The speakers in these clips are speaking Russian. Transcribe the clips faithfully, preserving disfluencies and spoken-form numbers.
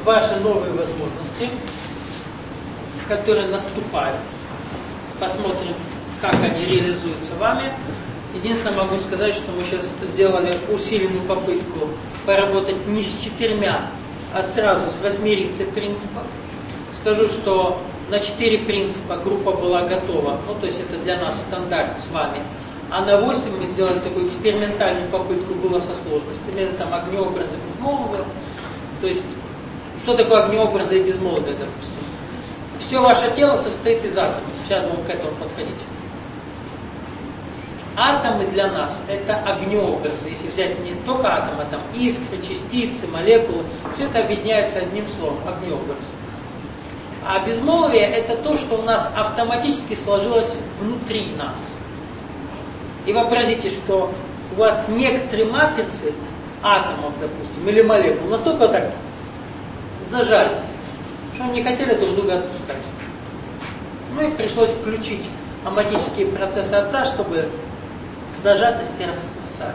ваши новые возможности, которые наступают. Посмотрим, как они реализуются вами. Единственное, могу сказать, что мы сейчас сделали усиленную попытку поработать не с четырьмя, а сразу с восьмерицей принципов. Скажу, что на четыре принципа группа была готова, ну то есть это для нас стандарт с вами. А на восемь мы сделали такую экспериментальную попытку, было со сложностями. Это там огнеобразы, безмолвие. То есть, что такое огнеобразы и безмолвие, допустим? Все ваше тело состоит из атомов. Сейчас будем к этому подходить. Атомы для нас это огнеобразы. Если взять не только атомы, а там искры, частицы, молекулы, все это объединяется одним словом, огнеобраз. А безмолвие это то, что у нас автоматически сложилось внутри нас. И вообразите, что у вас некоторые матрицы атомов, допустим, или молекул настолько так зажались, что они не хотели друг друга отпускать. Ну и пришлось включить оматические процессы Отца, чтобы зажатости рассосались.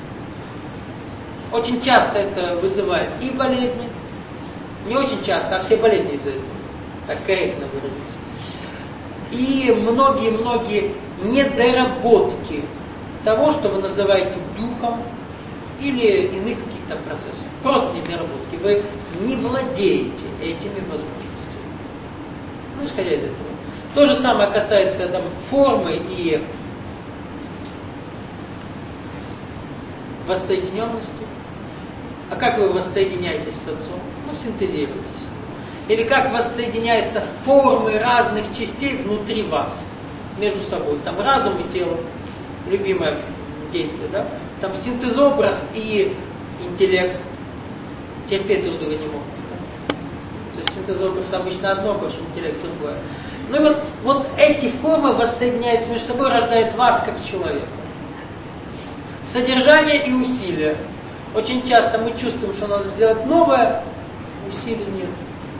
Очень часто это вызывает и болезни, не очень часто, а все болезни из-за этого, так корректно выразиться. И многие-многие недоработки того, что вы называете духом или иных каких-то процессов. Просто недоработки. Вы не владеете этими возможностями. Ну, исходя из этого. То же самое касается там, формы и воссоединенности. А как вы воссоединяетесь с Отцом? Ну, синтезируетесь. Или как воссоединяются формы разных частей внутри вас, между собой. Там разум и тело, любимое действие, да? Там синтезобраз и интеллект терпеть друг друга не могут. Да? То есть синтезобраз обычно одно, потому что интеллект другое. Ну и вот, вот эти формы воссоединяются между собой, рождают вас как человека. Содержание и усилия. Очень часто мы чувствуем, что надо сделать новое, усилий нет.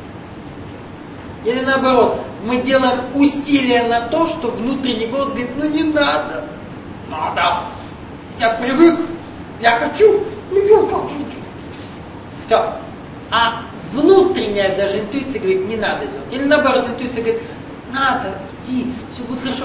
Или наоборот, мы делаем усилия на то, что внутренний голос говорит, ну не надо. Надо. Я привык, я хочу, ну я хочу. Все. А внутренняя даже интуиция говорит, не надо делать. Или наоборот, интуиция говорит, надо, иди, все будет хорошо.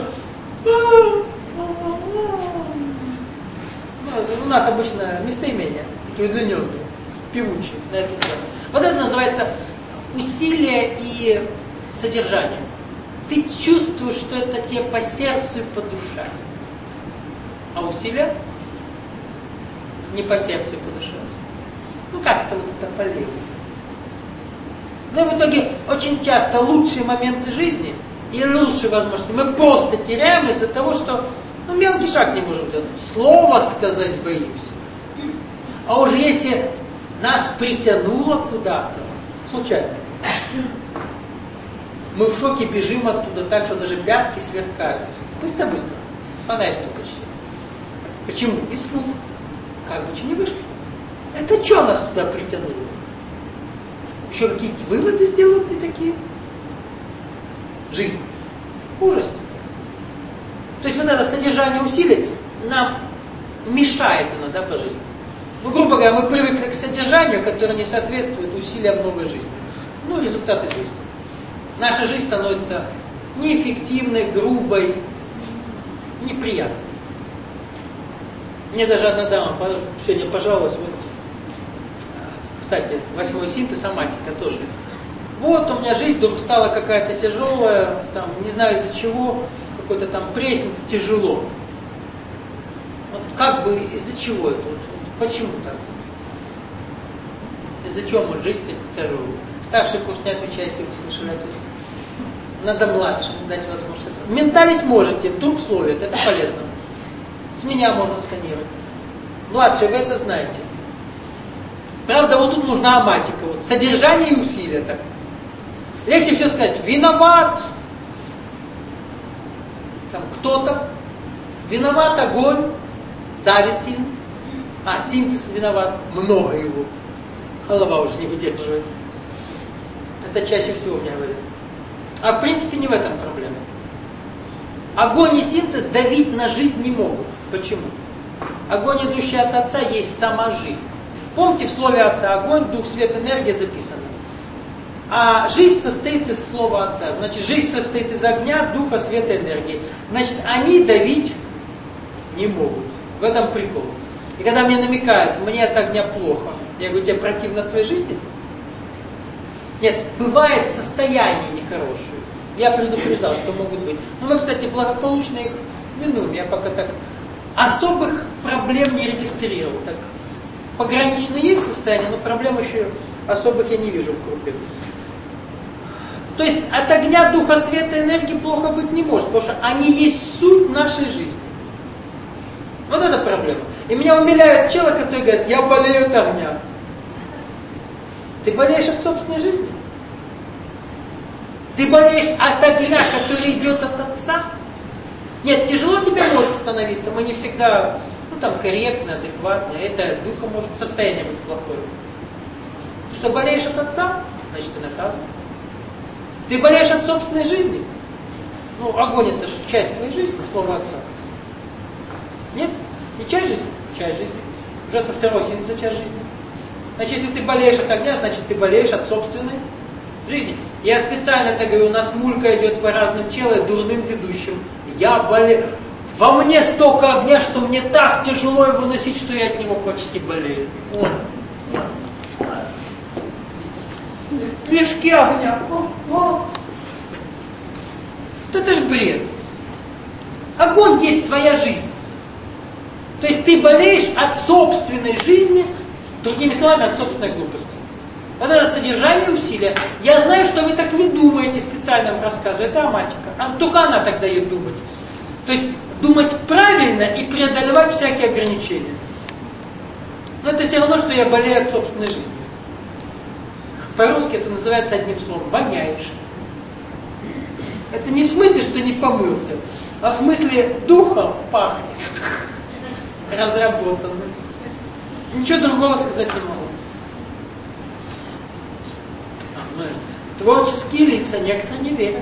У нас обычно местоимения, такие удлиненные, певучие на эту тему. Вот это называется усилие и содержание. Ты чувствуешь, что это тебе по сердцу и по душе. А усилия не по сердцу и по душе. Ну как-то вот это полезно. Ну и в итоге очень часто лучшие моменты жизни и лучшие возможности мы просто теряем из-за того, что ну, мелкий шаг не можем сделать. Слово сказать боюсь. А уже если нас притянуло куда-то, случайно, мы в шоке бежим оттуда так, что даже пятки сверкают. Быстро-быстро. Фонарик только чтим. Почему? Испуг. Как бы что не вышло. Это что нас туда притянуло? Еще какие-то выводы сделают не такие? Жизнь. Ужасно. То есть вот это содержание усилий нам мешает иногда по жизни. Ну, грубо говоря, мы привыкли к содержанию, которое не соответствует усилиям новой жизни. Ну, результат известен. Наша жизнь становится неэффективной, грубой, неприятной. Мне даже одна дама сегодня пожаловалась, вот, кстати, восьмой синтез, оматика тоже. Вот у меня жизнь вдруг стала какая-то тяжелая, там, не знаю из-за чего, какой-то там прессинг, тяжело. Вот как бы из-за чего это? Вот, вот, почему так? Из-за чего может жизнь тяжелая? Старший курс не отвечаете, вы слышали ответ. Надо младшим дать возможность. Менталить можете, вдруг словит, это полезно. С меня можно сканировать. Младшие, вы это знаете. Правда, вот тут нужна оматика. Вот, содержание и усилия. Так. Легче все сказать. Виноват там кто-то. Виноват огонь. Давит сильно. А, синтез виноват. Много его. Голова уже не выдерживает. Это чаще всего мне говорят. А в принципе не в этом проблема. Огонь и синтез давить на жизнь не могут. Почему? Огонь, идущий от Отца, есть сама жизнь. Помните, в слове Отца огонь, дух, свет, энергия записано. А жизнь состоит из слова Отца. Значит, жизнь состоит из огня, духа, света, энергии. Значит, они давить не могут. В этом прикол. И когда мне намекают, мне от огня плохо, я говорю, тебе противно от своей жизни? Нет, бывает состояние нехорошее. Я предупреждал, что могут быть. Но мы, кстати, благополучно их минуем. Я пока так особых проблем не регистрировал. Так, пограничное есть состояние, но проблем еще особых я не вижу в группе. То есть от огня, духа, света, энергии плохо быть не может, потому что они есть суть нашей жизни. Вот это проблема. И меня умиляют челы, которые говорят, я болею от огня. Ты болеешь от собственной жизни? Ты болеешь от огня, который идет от Отца? Нет, тяжело тебе может становиться, мы не всегда, ну там, корректно, адекватно, это духа может состояние быть плохое. Ты что, болеешь от Отца? Значит, ты наказан. Ты болеешь от собственной жизни? Ну, огонь это же часть твоей жизни, слово Отца. Нет? Не часть жизни? Часть жизни. Уже со второго синуса часть жизни. Значит, если ты болеешь от огня, значит, ты болеешь от собственной жизни. Я специально это говорю, у нас мулька идет по разным челам, дурным ведущим. Я болею. Во мне столько огня, что мне так тяжело его носить, что я от него почти болею. Вон. Мешки огня. О, о. Это ж бред. Огонь есть твоя жизнь. То есть ты болеешь от собственной жизни, другими словами, от собственной глупости. Вот это содержание усилия. Я знаю, что вы так не думаете, специально вам рассказываю. Это аматика. А только она так дает думать. То есть думать правильно и преодолевать всякие ограничения. Но это все равно, что я болею от собственной жизни. По-русски это называется одним словом. Воняешь. Это не в смысле, что не помылся, а в смысле духом пахнет. Разработанным. Ничего другого сказать не могу. Творческие лица некоторые не верят.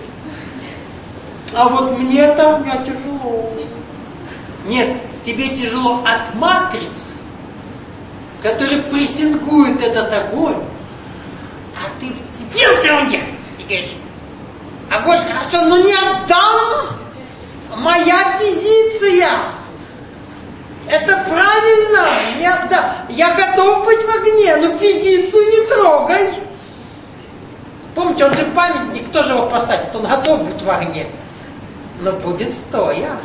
А вот мне-то мне тяжело. Нет, тебе тяжело от матриц, который прессингует этот огонь, а ты вцепился в них и говоришь, огонь хорошо, но не отдам. Моя позиция. Это правильно, не отдам. Я готов быть в огне, но позицию не трогай. Помните, он же памятник, кто же его посадит? Он готов быть в огне, но будет стоя.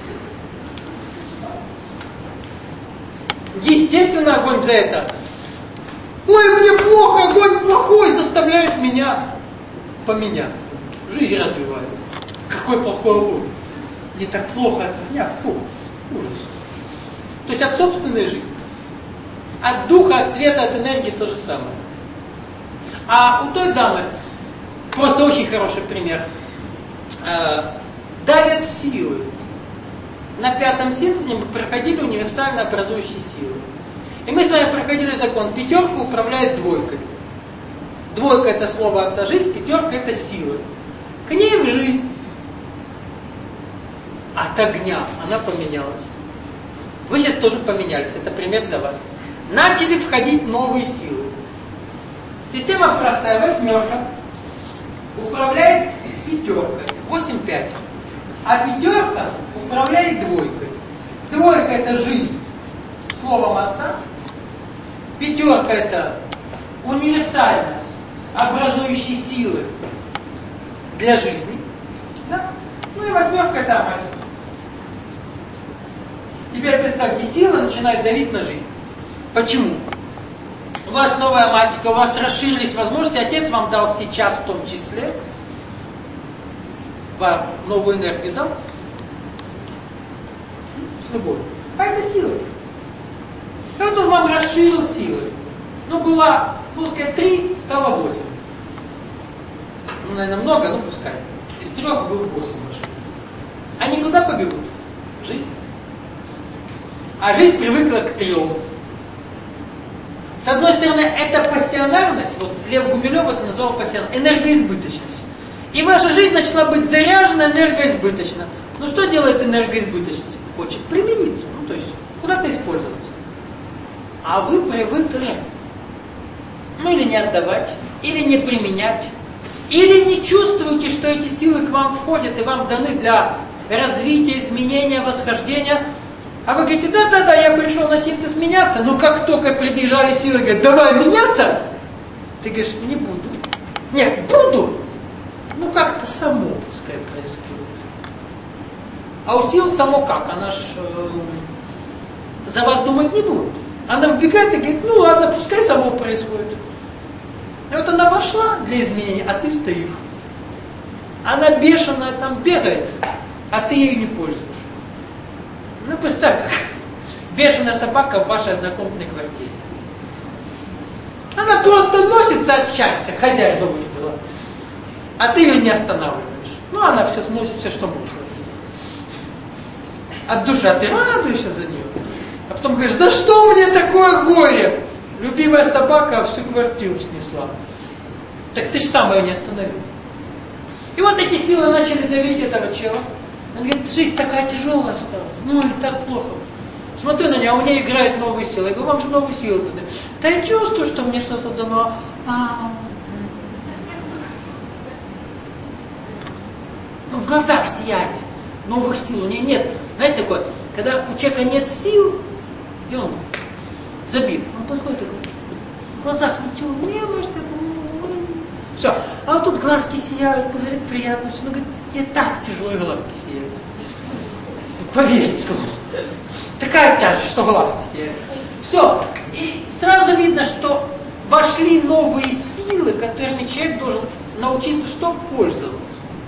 Естественно, огонь за это. Ой, мне плохо, огонь плохой, заставляет меня поменяться. Жизнь развивает. Какой плохой огонь. Не так плохо от огня, фу, ужас. То есть от собственной жизни. От духа, от света, от энергии то же самое. А у той дамы, просто очень хороший пример, э, давят силы. На пятом синтезе мы проходили универсально образующие силы. И мы с вами проходили закон. Пятерка управляет двойкой. Двойка это слово Отца жизнь, пятерка это силы. К ней в жизнь. От огня она поменялась. Вы сейчас тоже поменялись, это пример для вас. Начали входить новые силы. Система простая, восьмерка управляет пятеркой, восемь пять. А пятерка управляет двойкой. Двойка это жизнь словом Отца. Пятерка это универсально образующие силы для жизни. Да? Ну и восьмерка это аматика. Теперь представьте, сила начинает давить на жизнь. Почему? У вас новая математика, у вас расширились возможности, Отец вам дал сейчас в том числе, вам новую энергию дал, с любовью. А это сила. И вот он вам расширил силы. Ну, была, пускай три, стало восемь. Ну, наверное, много, но пускай. Из трех было восемь машин. Они куда побегут? В жизнь. А жизнь привыкла к трем. С одной стороны, это пассионарность, вот Лев Гумилев это назвал пассионарность, энергоизбыточность. И ваша жизнь начала быть заряжена энергоизбыточно. Ну что делает энергоизбыточность? Хочет примениться, ну то есть куда-то использоваться. А вы привыкли. ну или не отдавать, или не применять, или не чувствуете, что эти силы к вам входят и вам даны для развития, изменения, восхождения, а вы говорите, да-да-да, я пришел на синтез меняться, но как только прибежали силы, говорят, давай меняться, ты говоришь, не буду. Нет, буду, ну как-то само пускай происходит. А у сил само как? Она ж э, за вас думать не будет. Она вбегает и говорит, ну ладно, пускай само происходит. И вот она вошла для изменения, а ты стоишь. Она бешеная там бегает, а ты ею не пользуешься. Ну представь, как бешеная собака в вашей однокомнатной квартире. Она просто носится от счастья, хозяин дома видела. А ты ее не останавливаешь. Ну она все сносит, все, что может. От души, а ты радуешься за нее. А потом говоришь, за что мне такое горе? Любимая собака всю квартиру снесла. Так ты же сам ее не остановил. И вот эти силы начали давить этого чела. Он говорит, жизнь такая тяжелая стала. Ну и так плохо. Смотрю на нее, а у нее играют новые силы. Я говорю, вам же новые силы даны. Да я чувствую, что мне что-то дано. А, ну, в глазах сияние. Новых сил у нее нет. Знаете такое, когда у человека нет сил, и он забит. Он подходит такой, в глазах ничего, не может, все. А вот тут глазки сияют, говорит, приятно. Он говорит, не так тяжело, и глазки сияют. Поверить слову. Такая тяжесть, что глазки сияют. Все. И сразу видно, что вошли новые силы, которыми человек должен научиться, что пользоваться.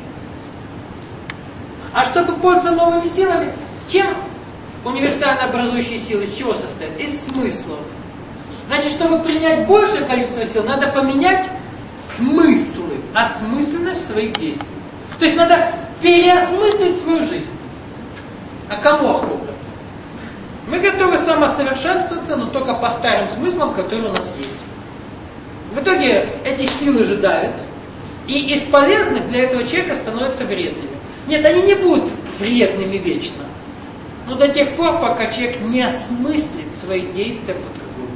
А чтобы пользоваться новыми силами, чем универсально образующие силы, из чего состоят? Из смыслов. Значит, чтобы принять большее количество сил, надо поменять смыслы, осмысленность своих действий. То есть надо переосмыслить свою жизнь. А кому охота? Мы готовы самосовершенствоваться, но только по старым смыслам, которые у нас есть. В итоге эти силы же давят, и из полезных для этого человека становятся вредными. Нет, они не будут вредными вечно. Но до тех пор, пока человек не осмыслит свои действия по-другому.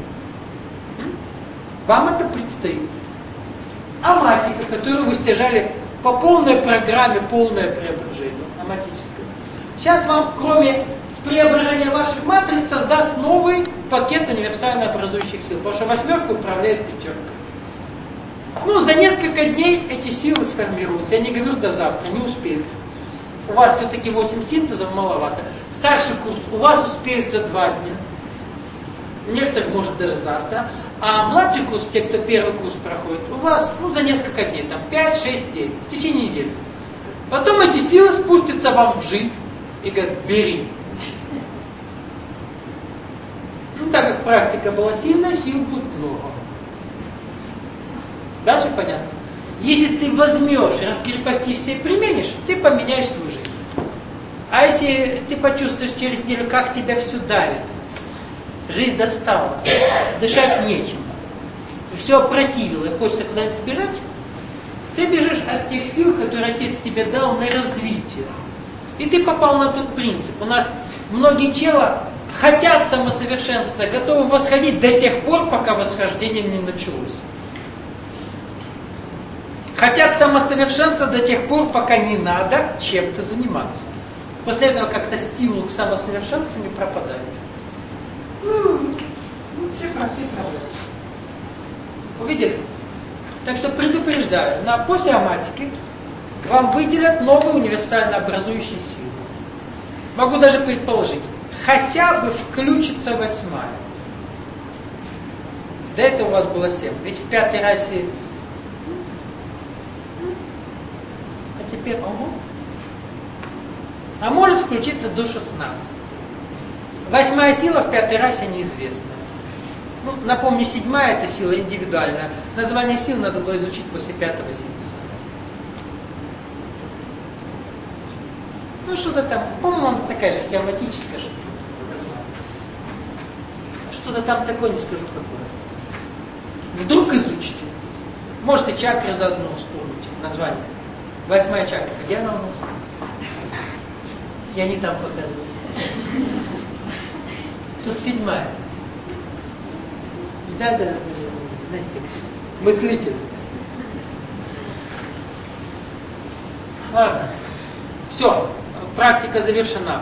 Вам это предстоит. Аматика, которую вы стяжали по полной программе, полное преображение. Аматическое. Сейчас вам, кроме преображения ваших матриц, создаст новый пакет универсально образующих сил. Потому что восьмерка управляет пятеркой. Ну, за несколько дней эти силы сформируются. Я не говорю до завтра, не успеют. У вас все-таки восемь синтезов маловато. Старший курс у вас успеет за два дня. У некоторых может даже завтра. А младший курс, те, кто первый курс проходит, у вас ну, за несколько дней, там пять-шесть дней, в течение недели. Потом эти силы спустятся вам в жизнь и говорят, бери. Ну, так как практика была сильная, сил будет много. Дальше понятно. Если ты возьмешь, раскрепостишься и применишь, ты поменяешь свою жизнь. А если ты почувствуешь через неделю, как тебя все давит, жизнь достала, дышать нечем, все опротивило, и хочется куда-нибудь сбежать, ты бежишь от тех сил, которые Отец тебе дал на развитие. И ты попал на тот принцип. У нас многие чела хотят самосовершенствоваться, готовы восходить до тех пор, пока восхождение не началось. Хотят самосовершенствоваться до тех пор, пока не надо чем-то заниматься. После этого как-то стимул к самосовершенствованию пропадает. Ну, все простые проблемы. Увидели? Так что предупреждаю, на после аматики вам выделят новые универсально образующие силы. Могу даже предположить, хотя бы включится восьмая. До этого у вас было семь. Ведь в пятой расе... А теперь... Ого. А может включиться до шестнадцати. Восьмая сила в пятой расе неизвестная. Ну, напомню, седьмая это сила индивидуальная. Название сил надо было изучить после пятого синтеза. Ну что-то там, по-моему, она такая же сиаматическая, что-то. Что-то там такое, не скажу какое. Вдруг изучите. Может и чакры заодно вспомните. Название. Восьмая чакра. Где она у нас? Я не там показываю. Тут седьмая. Да, да, мыслитель. Ладно. Все, практика завершена.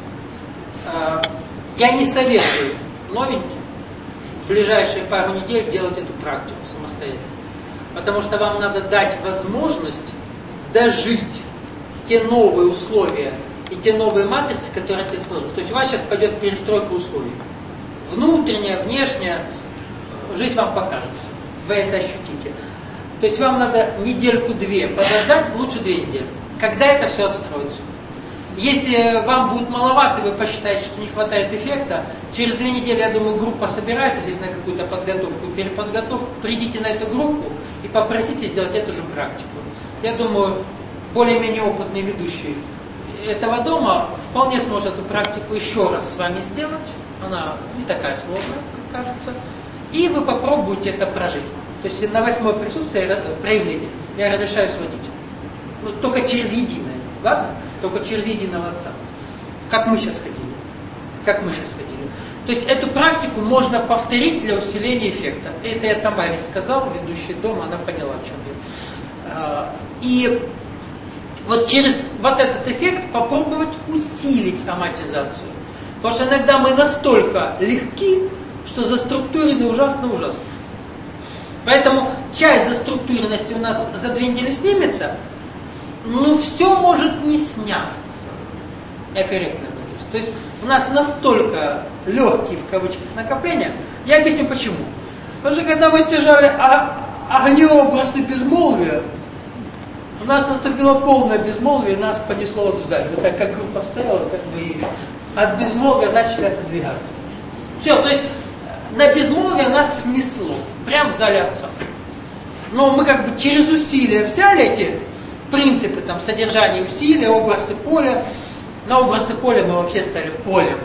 Я не советую новеньким в ближайшие пару недель делать эту практику самостоятельно. Потому что вам надо дать возможность дожить те новые условия и те новые матрицы, которые ты сложил. То есть у вас сейчас пойдет перестройка условий. Внутренняя, внешняя, жизнь вам покажется. Вы это ощутите. То есть вам надо недельку-две подождать, лучше две недели. Когда это все отстроится. Если вам будет маловато, вы посчитаете, что не хватает эффекта, через две недели, я думаю, группа собирается здесь на какую-то подготовку, переподготовку, придите на эту группу и попросите сделать эту же практику. Я думаю, более-менее опытный ведущий этого дома вполне сможет эту практику еще раз с вами сделать. Она не такая сложная, как кажется. И вы попробуйте это прожить. То есть на восьмое присутствие проявления я разрешаю сводить. Но только через единое. Ладно? Только через единого Отца. Как мы сейчас ходили. Как мы сейчас ходили. То есть эту практику можно повторить для усиления эффекта. Это я Тамаре сказал, ведущий дома, она поняла, в чем дело. И вот через вот этот эффект попробовать усилить аматизацию. Потому что иногда мы настолько легки, что заструктурены ужасно-ужасно. Поэтому часть заструктуренности у нас за две недели снимется, но все может не сняться. Я корректно выражусь. То есть у нас настолько легкие в кавычках накопления. Я объясню почему. Потому что когда мы стяжали огнеобраз и безмолвие, у нас наступило полное безмолвие, и нас понесло вот в зале. Вот так как группа стояла, так мы и от безмолвия начали отодвигаться. Все, то есть на безмолвие нас снесло. Прямо в зале Отца. Но мы как бы через усилия взяли эти принципы там, содержания усилия, образы поля. На образы поля мы вообще стали полем.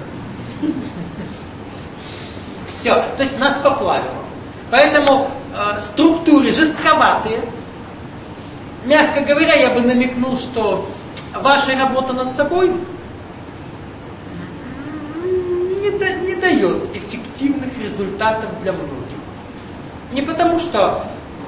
Все, то есть нас поплавило. Поэтому э, структуры жестковатые. Мягко говоря, я бы намекнул, что ваша работа над собой не, да, не дает эффективных результатов для многих. Не потому, что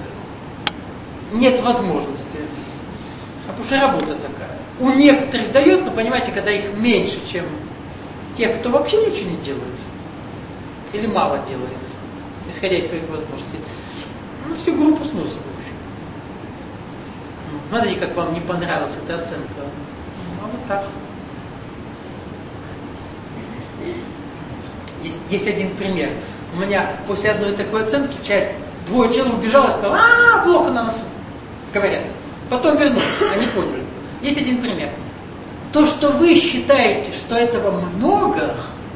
нет возможности, а потому что работа такая. У некоторых дает, но понимаете, когда их меньше, чем тех, кто вообще ничего не делает, или мало делает, исходя из своих возможностей, ну, всю группу сносит, в общем. Смотрите, как вам не понравилась эта оценка. Ну, вот так. Есть, есть один пример. У меня после одной такой оценки часть, двое человек убежало и сказало, а, плохо на нас говорят. Потом вернулись, они поняли. Есть один пример. То, что вы считаете, что этого много,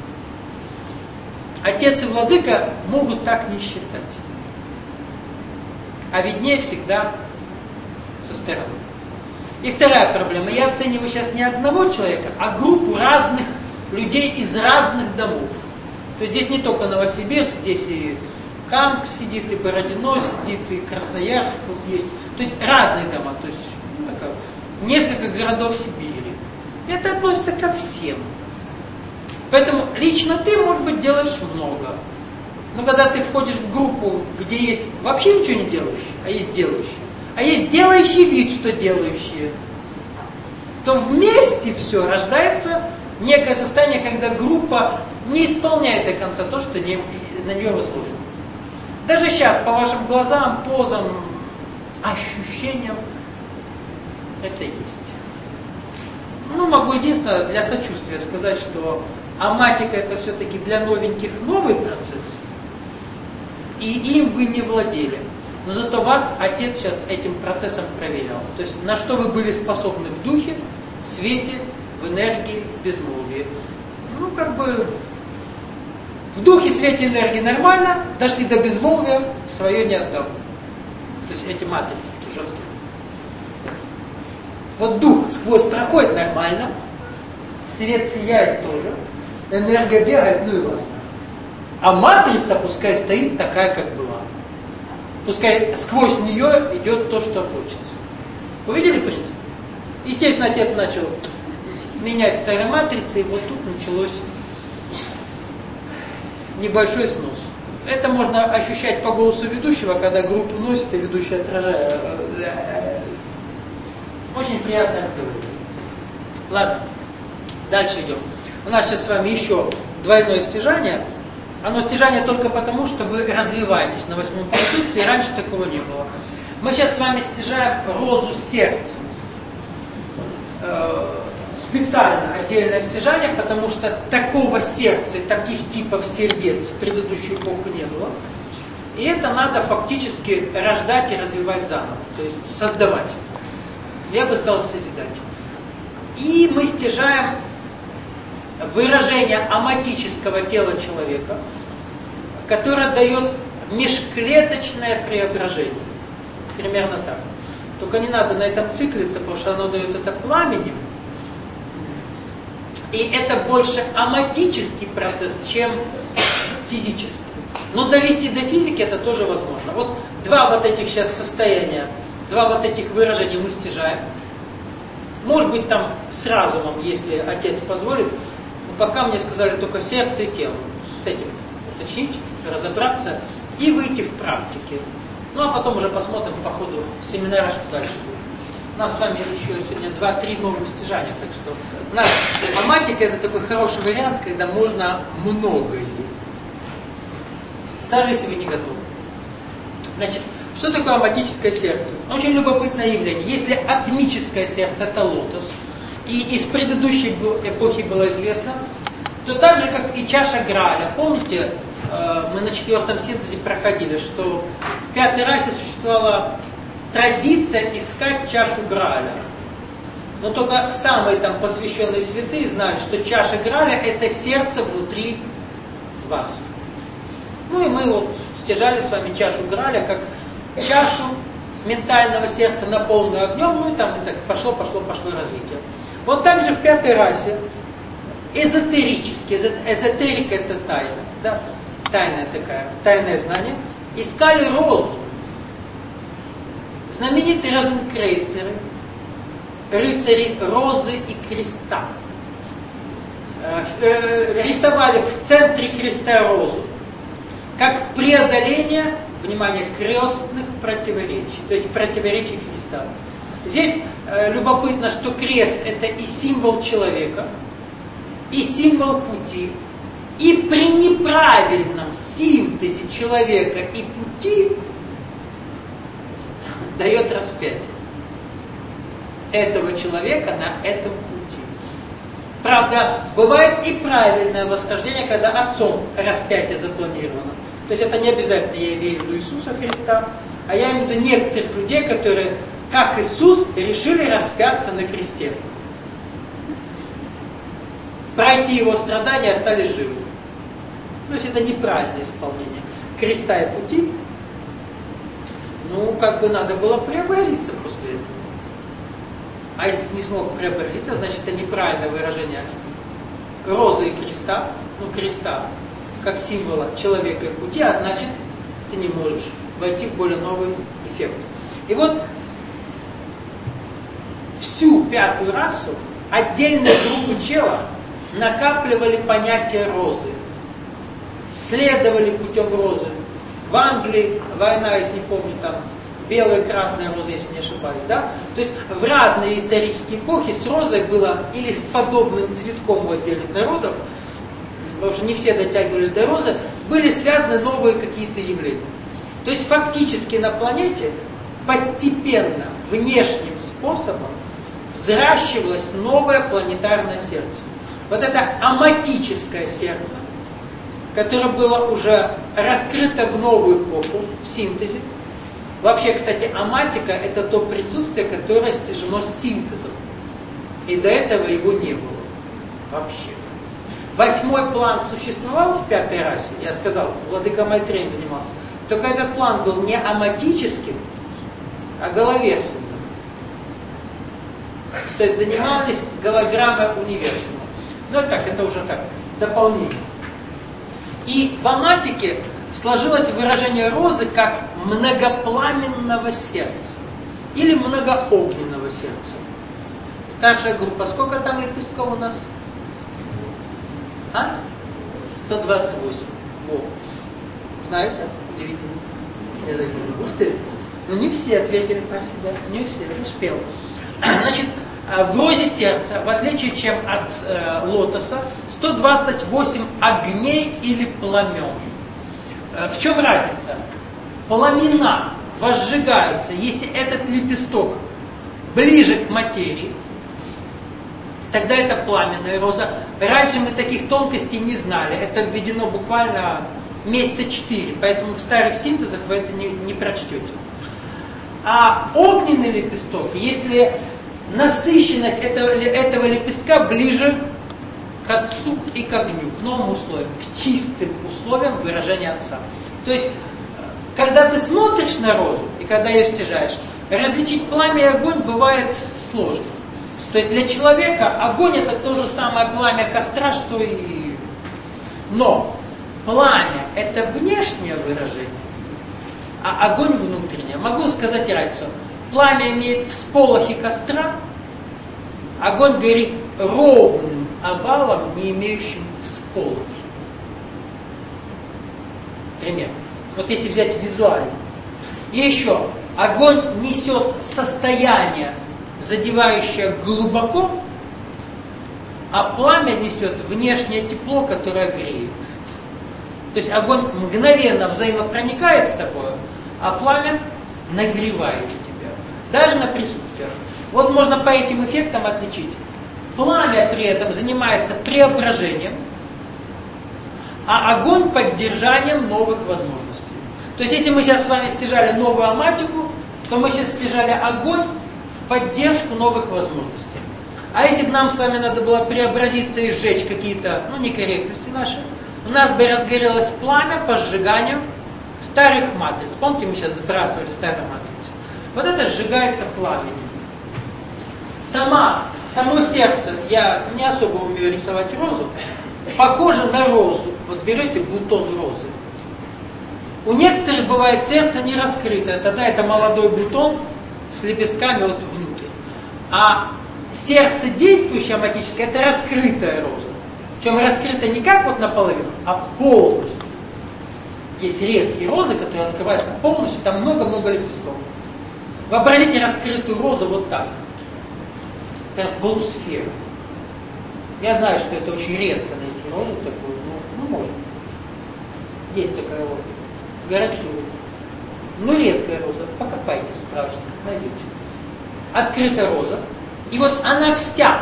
Отец и Владыка могут так не считать. А виднее всегда со стороны. И вторая проблема. Я оцениваю сейчас не одного человека, а группу разных людей из разных домов. То есть здесь не только Новосибирск, здесь и Канск сидит, и Бородино сидит, и Красноярск вот есть. То есть разные дома. То есть ну, такая, несколько городов Сибири. Это относится ко всем. Поэтому лично ты, может быть, делаешь много. Но когда ты входишь в группу, где есть вообще ничего не делающие, а есть делающие, а есть делающий вид, что делающие, то вместе все рождается некое состояние, когда группа не исполняет до конца то, что не, на нее возложено. Даже сейчас, по вашим глазам, позам, ощущениям, это есть. Ну, могу единственное для сочувствия сказать, что аматика это все-таки для новеньких новый процесс, и им вы не владели. Но зато вас Отец сейчас этим процессом проверял. То есть на что вы были способны в духе, в свете, в энергии, в безмолвии. Ну, как бы в духе, свете, энергии нормально, дошли до безмолвия, свое не отдал. То есть эти матрицы такие жесткие. Вот дух сквозь проходит нормально, свет сияет тоже, энергия бегает, ну и ладно. А матрица пускай стоит такая, как была. Пускай сквозь нее идет то, что хочется. Увидели принцип? Естественно, Отец начал менять старые матрицы, и вот тут началось небольшой снос. Это можно ощущать по голосу ведущего, когда группу носит и ведущий отражает. Очень приятно разговаривать. Ладно, дальше идем. У нас сейчас с вами еще двойное стяжание. Оно стяжание только потому, что вы развиваетесь на восьмом присутствии, раньше такого не было. Мы сейчас с вами стяжаем розу сердца. Специально отдельное стяжание, потому что такого сердца, таких типов сердец в предыдущую эпоху не было. И это надо фактически рождать и развивать заново, то есть создавать. Я бы сказал, созидать. И мы стяжаем выражение аматического тела человека, которое дает межклеточное преображение. Примерно так. Только не надо на этом циклиться, потому что оно дает это пламенем. И это больше аматический процесс, чем физический. Но довести до физики это тоже возможно. Вот два вот этих сейчас состояния, два вот этих выражения мы стяжаем. Может быть там с разумом, если отец позволит. Но пока мне сказали только сердце и тело. С этим уточнить, разобраться и выйти в практике. Ну а потом уже посмотрим по ходу семинара, что дальше будет. У нас с вами еще сегодня два-три новых стяжания, так что у нас аматика это такой хороший вариант, когда можно много есть. Даже если вы не готовы. Значит, что такое аматическое сердце? Очень любопытное явление. Если атмическое сердце это лотос, и из предыдущей эпохи было известно, то так же, как и чаша Грааля. Помните, мы на четвертом синтезе проходили, что в пятой расе существовала традиция искать чашу Грааля. Но только самые там посвященные святые знали, что чаша Грааля это сердце внутри вас. Ну и мы вот стяжали с вами чашу Грааля, как чашу ментального сердца, наполненную огнем, ну и там и так пошло, пошло, пошло развитие. Вот так же в пятой расе эзотерически, эзотерика это тайна, да, тайная такая, тайное знание, искали розу. Знаменитые розенкрейцеры, рыцари розы и креста, рисовали в центре креста розу, как преодоление, внимание, крестных противоречий, то есть противоречий креста. Здесь э, любопытно, что крест это и символ человека, и символ пути, и при неправильном синтезе человека и пути дает распятие этого человека на этом пути. Правда, бывает и правильное восхождение, когда отцом распятие запланировано. То есть это не обязательно я имею в виду Иисуса Христа, а я имею в виду некоторых людей, которые, как Иисус, решили распяться на кресте. Пройти его страдания, остались живы. То есть это неправильное исполнение креста и пути. Ну, как бы надо было преобразиться после этого. А если не смог преобразиться, значит это неправильное выражение розы и креста, ну креста, как символа человека и пути, а значит ты не можешь войти в более новый эффект. И вот всю пятую расу отдельные группы чела накапливали понятие розы, следовали путем розы. В Англии война, если не помню, там белая и красная роза, если не ошибаюсь, да? То есть в разные исторические эпохи с розой было или с подобным цветком у отдельных народов, потому что не все дотягивались до розы, были связаны новые какие-то явления. То есть фактически на планете постепенно, внешним способом взращивалось новое планетарное сердце. Вот это аматическое сердце, которое было уже раскрыто в новую эпоху, в синтезе. Вообще, кстати, аматика это то присутствие, которое стяжено синтезом. И до этого его не было вообще. Восьмой план существовал в пятой расе, я сказал, владыка Майтреем занимался. Только этот план был не аматическим, а головерсием. То есть занимались голограммой универсума. Ну так, это уже так, дополнение. И в аматике сложилось выражение розы как многопламенного сердца или многоогненного сердца. Старшая группа, сколько там лепестков у нас? А? сто двадцать восемь. Во. Знаете? Удивительно. Я так думаю, ух ты. Но не все ответили про себя. Не все. Успел. Значит, в розе сердца, в отличие чем от э, лотоса, сто двадцать восемь огней или пламен. Э, в чем разница? Пламена возжигаются, если этот лепесток ближе к материи, тогда это пламенная роза. Раньше мы таких тонкостей не знали. Это введено буквально месяца четыре, поэтому в старых синтезах вы это не, не прочтете. А огненный лепесток, если насыщенность этого, этого лепестка ближе к отцу и к огню, к новым условиям, к чистым условиям выражения отца. То есть, когда ты смотришь на розу и когда ее стяжаешь, различить пламя и огонь бывает сложно. То есть для человека огонь это то же самое пламя костра, что и... Но пламя это внешнее выражение, а огонь внутреннее. Могу сказать разницу. Пламя имеет всполохи костра, огонь горит ровным овалом, не имеющим всполохи. Пример. Вот если взять визуально. И еще, огонь несет состояние, задевающее глубоко, а пламя несет внешнее тепло, которое греет. То есть огонь мгновенно взаимопроникает с тобой, а пламя нагревает тебя. Даже на присутствие. Вот можно по этим эффектам отличить. Пламя при этом занимается преображением, а огонь поддержанием новых возможностей. То есть если мы сейчас с вами стяжали новую аматику, то мы сейчас стяжали огонь в поддержку новых возможностей. А если бы нам с вами надо было преобразиться и сжечь какие-то, ну, некорректности наши, у нас бы разгорелось пламя по сжиганию старых матриц. Помните, мы сейчас сбрасывали старые матрицы? Вот это сжигается пламенем. Сама, само сердце, я не особо умею рисовать розу, похоже на розу. Вот берете бутон розы. У некоторых бывает сердце не раскрытое, тогда это молодой бутон с лепестками вот внутрь. А сердце действующее аматическое, это раскрытая роза. Причем раскрытая не как вот наполовину, а полностью. Есть редкие розы, которые открываются полностью, там много-много лепестков. Вообразите раскрытую розу вот так. Прям полусфера. Я знаю, что это очень редко найти розу такую, но ну, можно. Есть такая роза. Гарантирую. Но редкая роза. Покопайте в справочниках, найдете. Открытая роза. И вот она вся,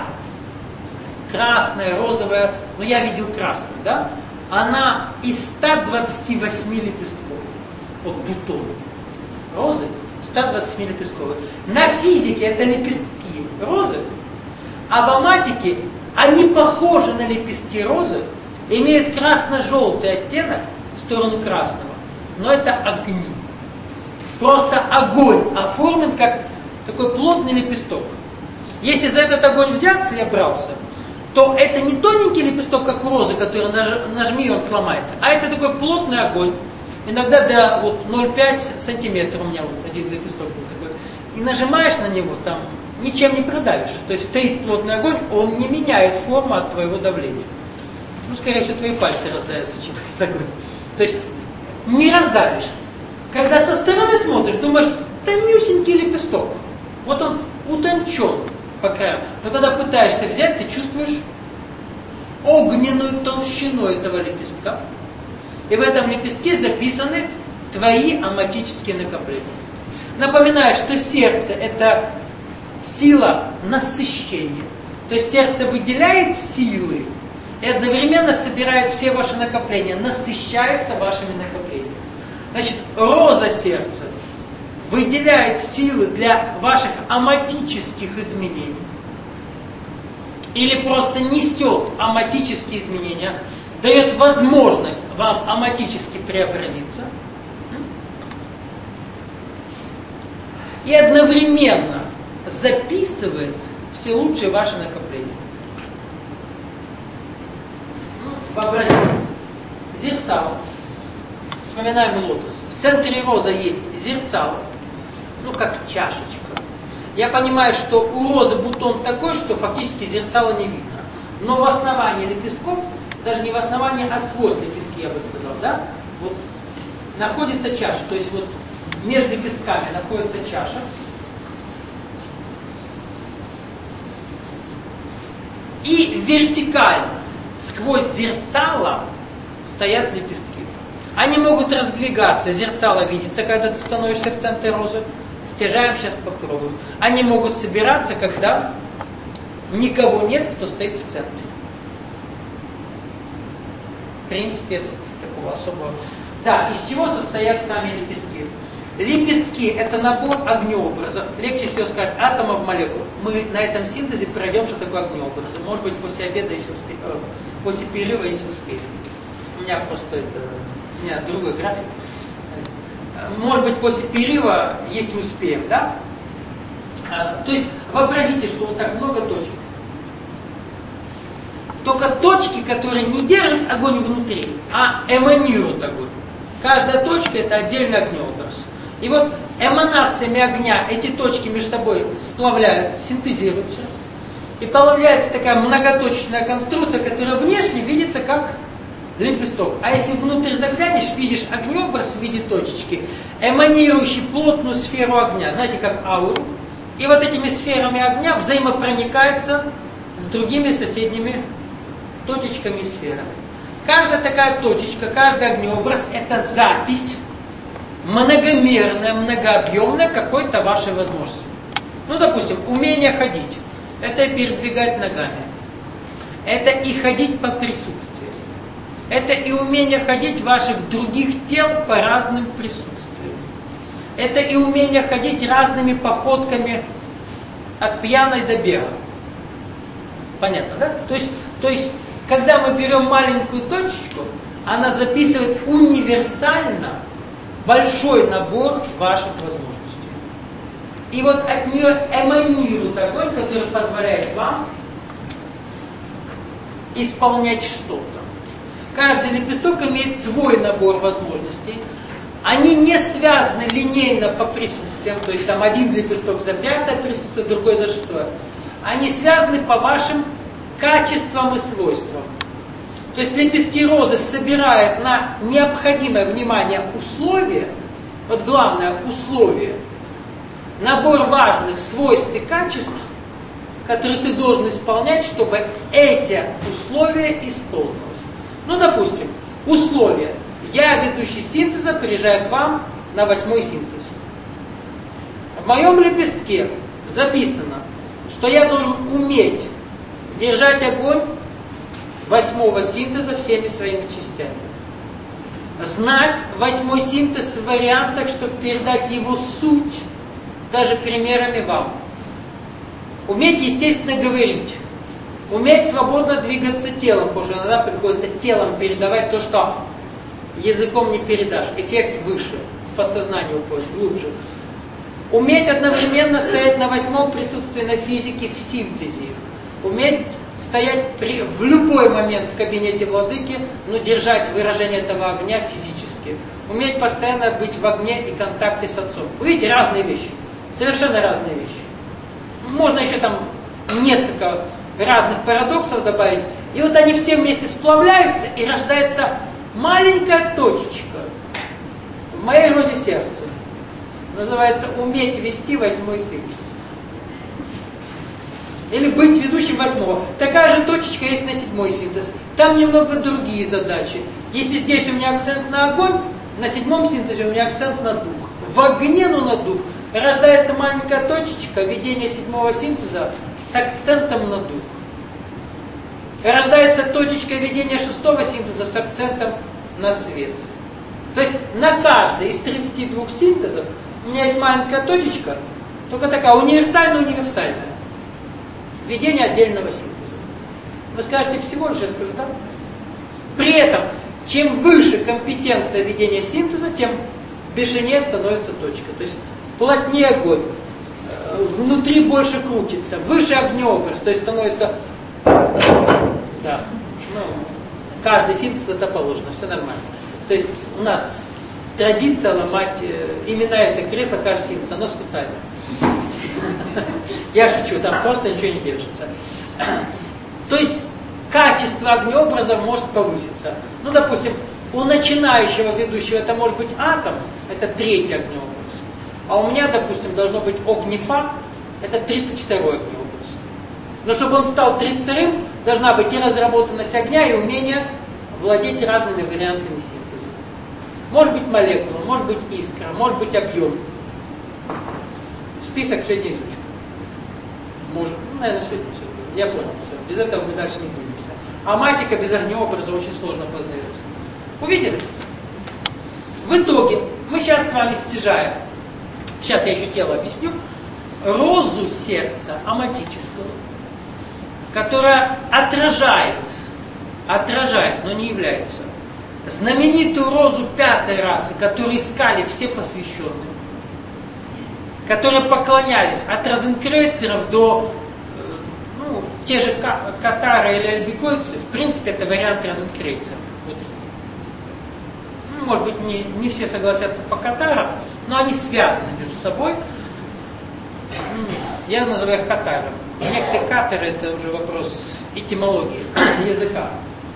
красная, розовая, но я видел красную, да? Она из ста двадцати восьми лепестков. Вот бутон розы, ста двадцати восьми лепестков. На физике это лепестки розы, а в аматике они похожи на лепестки розы, имеют красно-желтый оттенок в сторону красного. Но это огни. Просто огонь оформлен как такой плотный лепесток. Если за этот огонь взяться, я брался, то это не тоненький лепесток, как у розы, который нажми, он сломается, а это такой плотный огонь. Иногда до вот, ноль целых пять сантиметра у меня вот один лепесток был такой. И нажимаешь на него, там ничем не продавишь. То есть стоит плотный огонь, он не меняет форму от твоего давления. Ну, скорее всего, твои пальцы раздаются через огонь. То есть не раздавишь. Когда со стороны смотришь, думаешь, тонюсенький лепесток. Вот он утончен по краям. Но когда пытаешься взять, ты чувствуешь огненную толщину этого лепестка. И в этом лепестке записаны твои аматические накопления. Напоминаю, что сердце это сила насыщения. То есть сердце выделяет силы и одновременно собирает все ваши накопления, насыщается вашими накоплениями. Значит, роза сердца выделяет силы для ваших аматических изменений. Или просто несет аматические изменения, дает возможность вам аматически преобразиться. И одновременно записывает все лучшие ваши накопления. Вообразите, зерцало. Вспоминаем лотос. В центре розы есть зерцало, ну как чашечка. Я понимаю, что у розы бутон такой, что фактически зерцало не видно. Но в основании лепестков, даже не в основании, а сквозь лепестки, я бы сказал, да? Вот находится чаша. То есть вот между лепестками находится чаша. И вертикально, сквозь зерцало, стоят лепестки. Они могут раздвигаться, зерцало видится, когда ты становишься в центре розы. Стяжаем, сейчас попробуем. Они могут собираться, когда никого нет, кто стоит в центре. В принципе, это такого особого. Да, из чего состоят сами лепестки? Лепестки – это набор огнеобразов. Легче всего сказать атомов молекул. Мы на этом синтезе пройдем, что такое огнеобразы. Может быть, после обеда, если успеем, после перерыва, если успеем. У меня просто это, у меня другой график. Может быть, после перерыва, если успеем, да? То есть, вообразите, что вот так много точек. Только точки, которые не держат огонь внутри, а эманируют огонь. Каждая точка – это отдельный огнеобраз. И вот эманациями огня эти точки между собой сплавляются, синтезируются. И появляется такая многоточечная конструкция, которая внешне видится как лепесток. А если внутрь заглянешь, видишь огнеобраз в виде точечки, эманирующий плотную сферу огня, знаете, как ауру. И вот этими сферами огня взаимопроникается с другими соседними точечками и сферами. Каждая такая точечка, каждый огнеобраз – это запись многомерная, многообъемная какой-то вашей возможности. Ну, допустим, умение ходить – это передвигать ногами. Это и ходить по присутствию. Это и умение ходить ваших других тел по разным присутствиям. Это и умение ходить разными походками от пьяной до бега. Понятно, да? То есть, то есть, когда мы берем маленькую точечку, она записывает универсально большой набор ваших возможностей. И вот от нее эманирует огонь, который позволяет вам исполнять что-то. Каждый лепесток имеет свой набор возможностей. Они не связаны линейно по присутствиям, то есть там один лепесток за пятое присутствие, другой за шестое. Они связаны по вашим качествам и свойствам. То есть лепестки розы собирают на необходимое внимание условия, вот главное условие, набор важных свойств и качеств, которые ты должен исполнять, чтобы эти условия исполнилось. Ну, допустим, условие. Я, ведущий синтеза, приезжаю к вам на восьмой синтез. В моем лепестке записано, что я должен уметь держать огонь восьмого синтеза всеми своими частями. Знать восьмой синтез в вариантах, чтобы передать его суть, даже примерами вам. Уметь, естественно, говорить. Уметь свободно двигаться телом, потому что иногда приходится телом передавать то, что языком не передашь. Эффект выше, в подсознание уходит, глубже. Уметь одновременно стоять на восьмом присутствии на физике в синтезе. Уметь стоять при, в любой момент в кабинете владыки, но держать выражение этого огня физически. Уметь постоянно быть в огне и контакте с Отцом. Вы видите, разные вещи. Совершенно разные вещи. Можно еще там несколько разных парадоксов добавить. И вот они все вместе сплавляются, и рождается маленькая точечка в моей розе сердца. Называется «Уметь вести восьмой синтез». Или быть ведущим восьмого. Такая же точечка есть на седьмой синтез. Там немного другие задачи. Если здесь у меня акцент на огонь, на седьмом синтезе у меня акцент на дух. В огне, но на дух. Рождается маленькая точечка ведения седьмого синтеза с акцентом на дух. Рождается точечка ведения шестого синтеза с акцентом на свет. То есть на каждый из тридцати двух синтезов у меня есть маленькая точечка, только такая универсально-универсальная. Введение отдельного синтеза. Вы скажете всего лишь, я скажу, да? При этом, чем выше компетенция ведения синтеза, тем бешенее становится точка. То есть плотнее огонь, внутри больше крутится, выше огнеобраз, то есть становится... Да, ну, каждый синтез это положено, все нормально. То есть у нас традиция ломать именно это кресло, каждый синтез, оно специально. Я шучу, там просто ничего не держится. То есть качество огнеобраза может повыситься. Ну, допустим, У начинающего ведущего это может быть атом, это третий огнеобраз. А у меня, допустим, должно быть огнефа, это тридцать второй огнеобраз. Но чтобы он стал тридцать вторым, должна быть и разработанность огня, и умение владеть разными вариантами синтеза. Может быть молекула, может быть искра, может быть объем. Список сегодня изучим. Может, ну, наверное, сегодня все. Я понял. Все. Без этого мы дальше не будем писать. А матика без огнеобраза очень сложно познается. Увидели? В итоге мы сейчас с вами стяжаем. Сейчас я еще тело объясню. Розу сердца аматического, которая отражает, отражает, но не является, знаменитую розу пятой расы, которую искали все посвященные, которые поклонялись от розенкрейцеров до, ну, те же катары или альбегойцы, в принципе, это вариант розенкрейцеров. Ну, может быть, не, не все согласятся по катарам, но они связаны между собой. Я называю их катаром. Некоторые катары — это уже вопрос этимологии языка.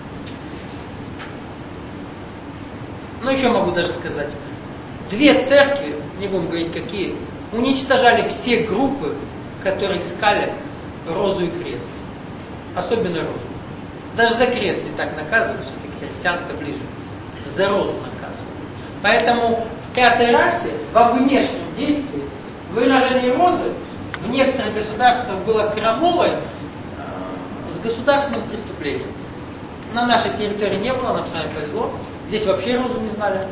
Ну, еще могу даже сказать. Две церкви, не будем говорить какие, уничтожали все группы, которые искали розу и крест. Особенно розу. Даже за крест не так наказывают, все-таки христианство ближе. За розу наказывают. Поэтому в пятой расе во внешнем действии выражение розы в некоторых государствах было крамолой э, с государственным преступлением. На нашей территории не было, нам с вами повезло. Здесь вообще розу не знали.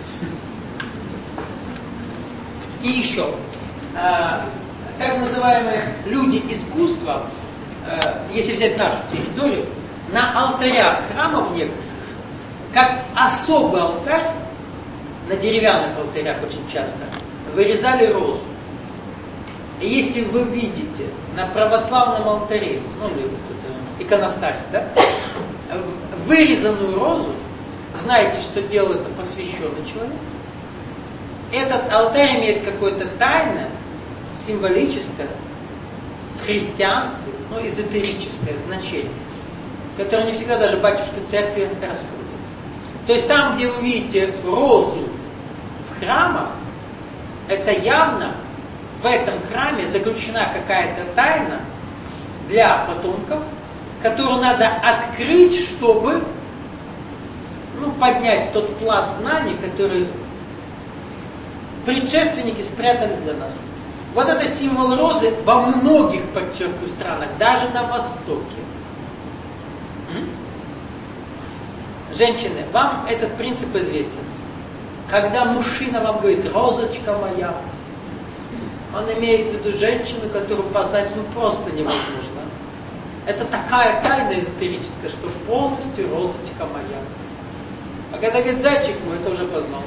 И еще, э, так называемые люди искусства, э, если взять нашу территорию, на алтарях храмов некоторых, как особый алтарь, на деревянных алтарях очень часто, вырезали розу. И если вы видите на православном алтаре, ну или иконостасе, да, вырезанную розу, знаете, что делал это посвященный человек. Этот алтарь имеет какое-то тайное, символическое, в христианстве, ну, эзотерическое значение, которое не всегда даже батюшка церкви раскрутит. То есть там, где вы видите розу в храмах, это явно в этом храме заключена какая-то тайна для потомков, которую надо открыть, чтобы, ну, поднять тот пласт знаний, который предшественники спрятали для нас. Вот это символ розы во многих, подчеркиваю, странах, даже на Востоке. М? Женщины, вам этот принцип известен. Когда мужчина вам говорит «розочка моя», он имеет в виду женщину, которую познать ну просто невозможно. Это такая тайна эзотерическая, что полностью розочка моя. А когда говорит «зайчик мой», это уже познал.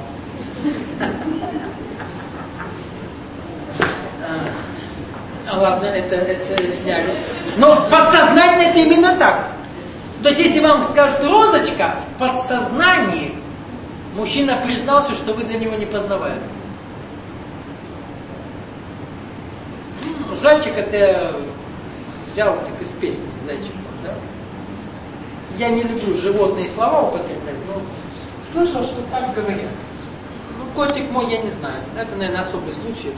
А, ладно, это, это сняли. Но подсознательно это именно так. То есть, если вам скажут «розочка», в подсознании мужчина признался, что вы для него непознаваемы. Зайчик это я взял так из песни «Зайчик». Да? Я не люблю животные слова употреблять, но слышал, что так говорят. Ну, котик мой, я не знаю. Это, наверное, особый случай.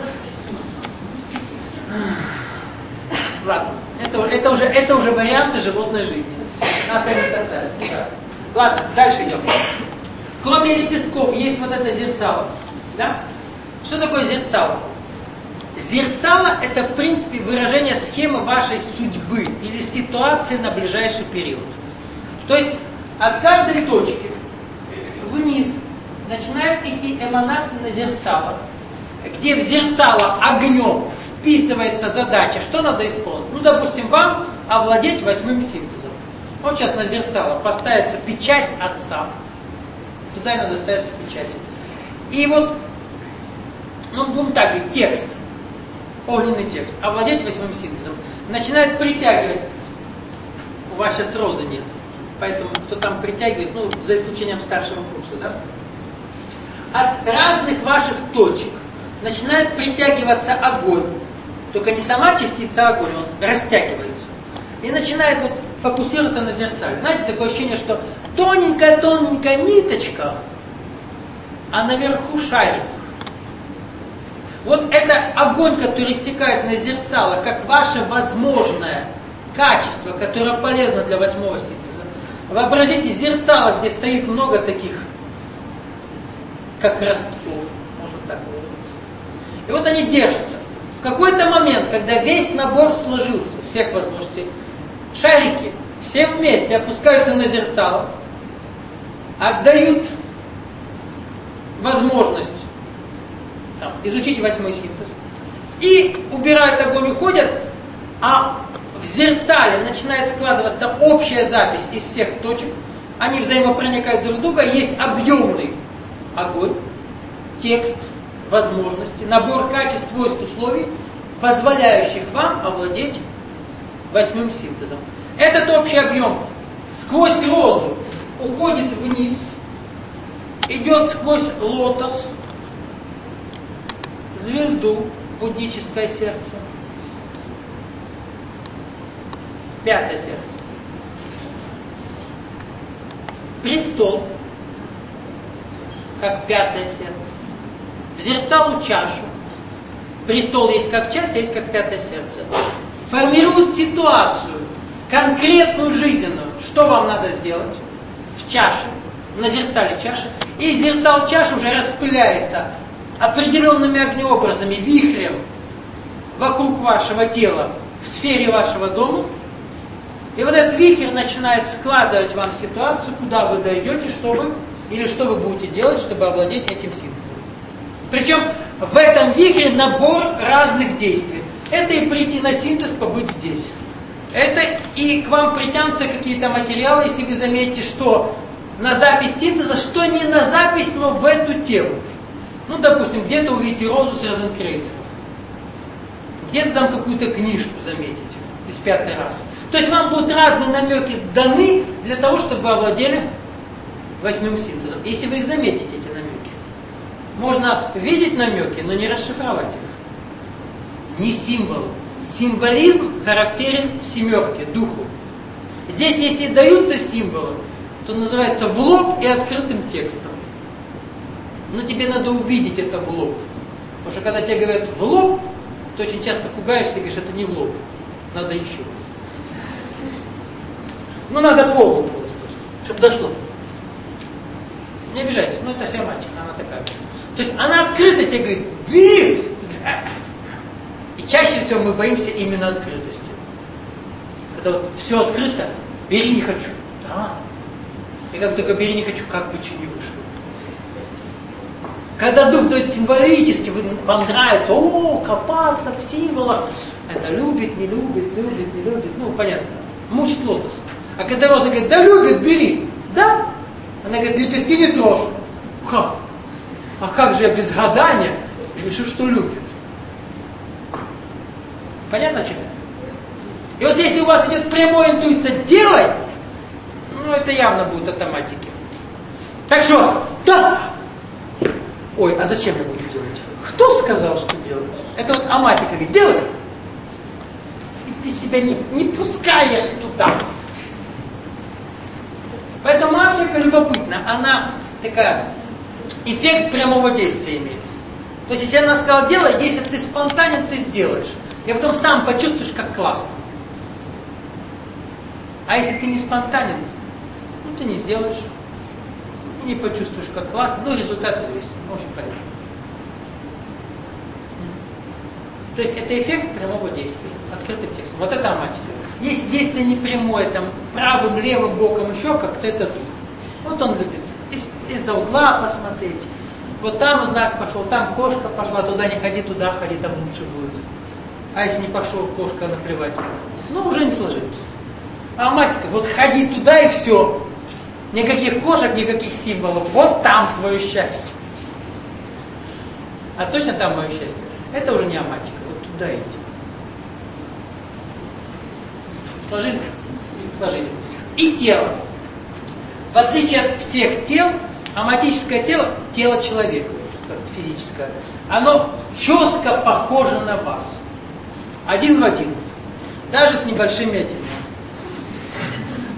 Ладно, это, это, уже, это уже варианты животной жизни. Нас это не касается. Да. Ладно, дальше идем. Кроме лепестков есть вот это зерцало. Да? Что такое зерцало? Зерцало — это, в принципе, выражение схемы вашей судьбы или ситуации на ближайший период. То есть от каждой точки вниз начинают идти эманации на зерцало, где в зерцало огнем вписывается задача, что надо исполнить. Ну, допустим, вам овладеть восьмым синтезом. Вот сейчас на зерцало поставится печать Отца. Туда и надо ставиться печать. И вот, ну, будем так говорить, текст, огненный текст, овладеть восьмым синтезом, начинает притягивать. У вас сейчас розы нет. Поэтому кто там притягивает, ну, за исключением старшего курса, да? От разных ваших точек начинает притягиваться огонь. Только не сама частица огонь, он растягивается. и начинает вот фокусироваться на зерцале. Знаете, такое ощущение, что тоненькая-тоненькая ниточка, а наверху шарик. Вот это огонь, который стекает на зерцало, как ваше возможное качество, которое полезно для восьмого синтеза. Вообразите зерцало, где стоит много таких, как ростков, можно так выразиться. И вот они держатся. В какой-то момент, когда весь набор сложился, всех возможностей, шарики все вместе опускаются на зерцало, отдают возможность там, изучить восьмой синтез, и убирают огонь, уходят, а в зерцале начинает складываться общая запись из всех точек, они взаимопроникают друг в друга, есть объемный огонь, текст, возможности, набор качеств, свойств, условий, позволяющих вам овладеть восьмым синтезом. Этот общий объем сквозь розу уходит вниз, идет сквозь лотос, звезду, буддическое сердце, пятое сердце, престол, как пятое сердце, в зерцалу чашу, престол есть как часть, а есть как пятое сердце, формирует ситуацию, конкретную жизненную, что вам надо сделать в чаше, на зерцале чаши, и зерцал чаши уже распыляется определенными огнеобразами, вихрем вокруг вашего тела, в сфере вашего дома. И вот этот вихрь начинает складывать вам ситуацию, куда вы дойдете, что вы, или что вы будете делать, чтобы овладеть этим синтезом. Причем в этом вихре набор разных действий. Это и прийти на синтез, побыть здесь. Это и к вам притянутся какие-то материалы, если вы заметите, что на запись синтеза, что не на запись, но в эту тему. Ну, допустим, где-то увидите розу с розенкрейцером. Где-то там какую-то книжку заметите из пятой расы. То есть вам будут разные намеки даны для того, чтобы вы овладели восьмым синтезом. Если вы их заметите, эти намеки. Можно видеть намеки, но не расшифровать их. Не символы. Символизм характерен семерке, духу. Здесь, если даются символы, то называется в лоб и открытым текстом. Но тебе надо увидеть это в лоб. Потому что когда тебе говорят в лоб, ты очень часто пугаешься и говоришь, это не в лоб. Надо еще. Ну, надо по лбу просто, чтобы дошло. Не обижайтесь, но это семантика, она такая. То есть она открыто тебе говорит, бери! И чаще всего мы боимся именно открытости. Когда вот все открыто, бери не хочу. Да. И как только бери не хочу, как бы что не вышло. Когда дух дает символически, вам нравится, о, копаться в символах, это любит, не любит, любит, не любит, ну понятно, мучит лотос. А когда роза говорит, да любит, бери, да, она говорит, лепестки не трожь. Как? А как же я без гадания решу, что любит? Понятно, что? И вот если у вас идет прямая интуиция, делай, ну это явно будет автоматики. Так что, да! Ой, а зачем я буду делать? Кто сказал, что делать? Это вот аматика говорит, делай! И ты себя не, не пускаешь туда. Поэтому аматика любопытна, она такая, эффект прямого действия имеет. То есть, если она сказала, делай, если ты спонтанен, ты сделаешь. И потом сам почувствуешь, как классно. А если ты не спонтанен, ну ты не сделаешь. Не почувствуешь, как классно, но результат известен, очень полезно. То есть это эффект прямого действия, открытым текстом. Вот это аматика. Если действие не прямое, там правым, левым боком еще как-то, это дух. Вот он любит из- из-за угла посмотреть. Вот там знак пошел, там кошка пошла, туда не ходи, туда ходи, там лучше будет. А если не пошел, кошка наплевать. Ну, уже не сложилось. А аматика, вот ходи туда и все. Никаких кошек, никаких символов. Вот там твое счастье. А точно там мое счастье. Это уже не аматика. Вот туда идти. Сложили? Сложили. И тело. В отличие от всех тел, аматическое тело, тело человека, как физическое, оно четко похоже на вас. Один в один. Даже с небольшими оттенками.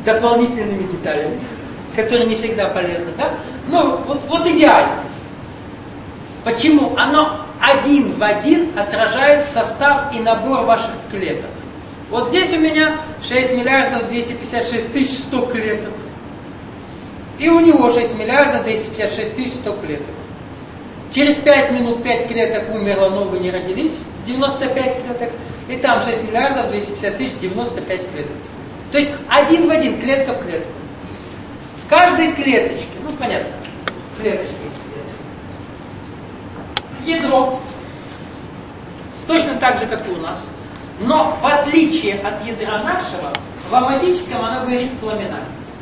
дополнительными деталями, которые не всегда полезны, да? Но вот, вот идеально. Почему? Оно один в один отражает состав и набор ваших клеток. Вот здесь у меня шесть миллиардов двести пятьдесят шесть тысяч сто клеток. И у него шесть миллиардов двести пятьдесят шесть тысяч сто клеток. Через пять минут пять клеток умерло, новые не родились, девяносто пять клеток. И там шесть миллиардов двести пятьдесят тысяч девяносто пять клеток. То есть один в один, клетка в клетку. В каждой клеточке, ну понятно, клеточки. Ядро. Точно так же, как и у нас. Но в отличие от ядра нашего, в аматическом оно говорит пламена.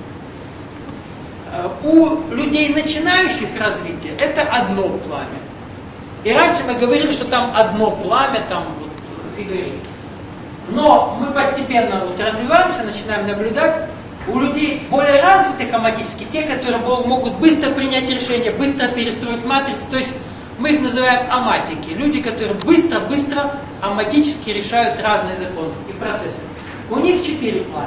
У людей, начинающих развитие, это одно пламя. И раньше мы говорили, что там одно пламя, там вот, и говорили. Но мы постепенно вот развиваемся, начинаем наблюдать. У людей более развитых аматически, те, которые могут быстро принять решение, быстро перестроить матрицу, то есть мы их называем аматики. Люди, которые быстро-быстро аматически решают разные законы и процессы. У них четыре пламя.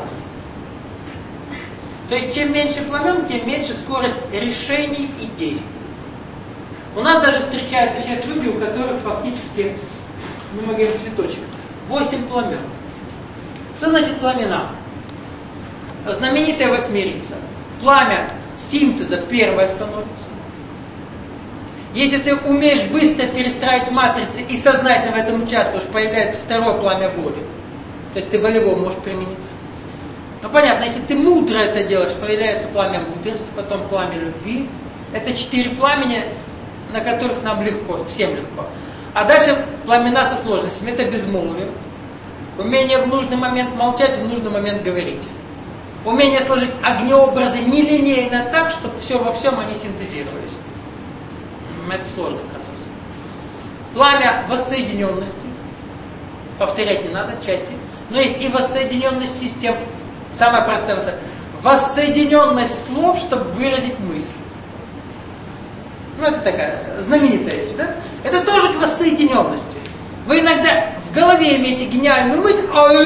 То есть чем меньше пламен, тем меньше скорость решений и действий. У нас даже встречаются сейчас люди, у которых фактически, ну, мы говорим цветочек, восемь пламен. Что значит пламена? Знаменитая восьмерица. Пламя синтеза первое становится. Если ты умеешь быстро перестраивать матрицы и сознательно в этом участвуешь, появляется второе пламя воли. То есть ты волево можешь примениться. Ну понятно, если ты мудро это делаешь, появляется пламя мудрости, потом пламя любви. Это четыре пламени, на которых нам легко, всем легко. А дальше пламена со сложностями. Это безмолвие. Умение в нужный момент молчать, в нужный момент говорить. Умение сложить огнеобразы нелинейно так, чтобы все во всем они синтезировались. Это сложный процесс. Пламя воссоединенности. Повторять не надо, части. Но есть и воссоединенность систем. Самая простая воссоединенность. Воссоединенность слов, чтобы выразить мысль. Ну, это такая знаменитая вещь, да? Это тоже к воссоединенности. Вы иногда в голове имеете гениальную мысль,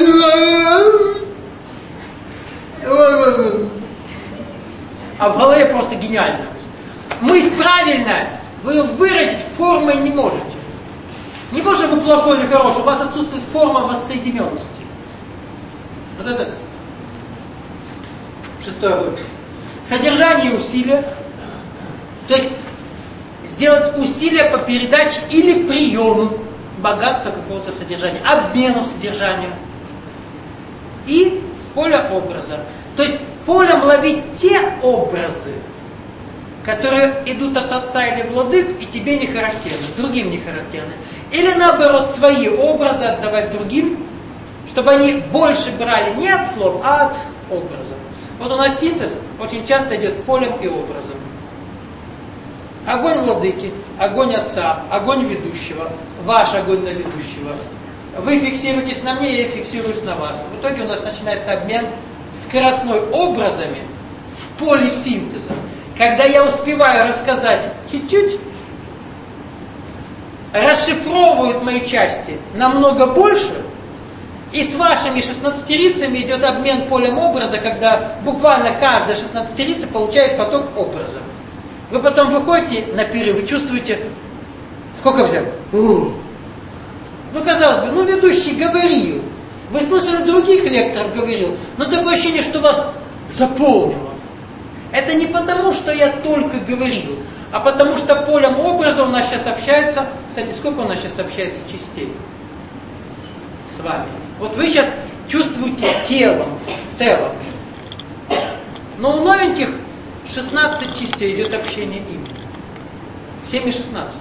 а в голове просто гениальная мысль. Мысль правильная, вы ее выразить формой не можете. Не потому, что вы плохой или хороший, у вас отсутствует форма воссоединенности. Вот это шестое будет. Содержание и усилия. То есть сделать усилия по передаче или приему богатства какого-то содержания, обмену содержания. И поле образа. То есть полем ловить те образы, которые идут от отца или владык, и тебе не характерны, другим не характерны. Или наоборот, свои образы отдавать другим, чтобы они больше брали не от слов, а от образа. Вот у нас синтез очень часто идет полем и образом. Огонь владыки, огонь отца, огонь ведущего, ваш огонь на ведущего. Вы фиксируетесь на мне, я фиксируюсь на вас. В итоге у нас начинается обмен скоростной образами в поле синтеза. Когда я успеваю рассказать чуть-чуть, расшифровывают мои части намного больше, и с вашими шестнадцатерицами идет обмен полем образа, когда буквально каждая шестнадцатерица получает поток образа. Вы потом выходите на перерыв, вы чувствуете, сколько взял? Ну, казалось бы, ну ведущий говорил, вы слышали других лекторов говорил, но такое ощущение, что вас заполнило. Это не потому, что я только говорил, а потому что полем образа у нас сейчас общается, кстати, сколько у нас сейчас общается частей с вами? Вот вы сейчас чувствуете телом в целом. Но у новеньких шестнадцать частей идет общение им. семь и шестнадцать.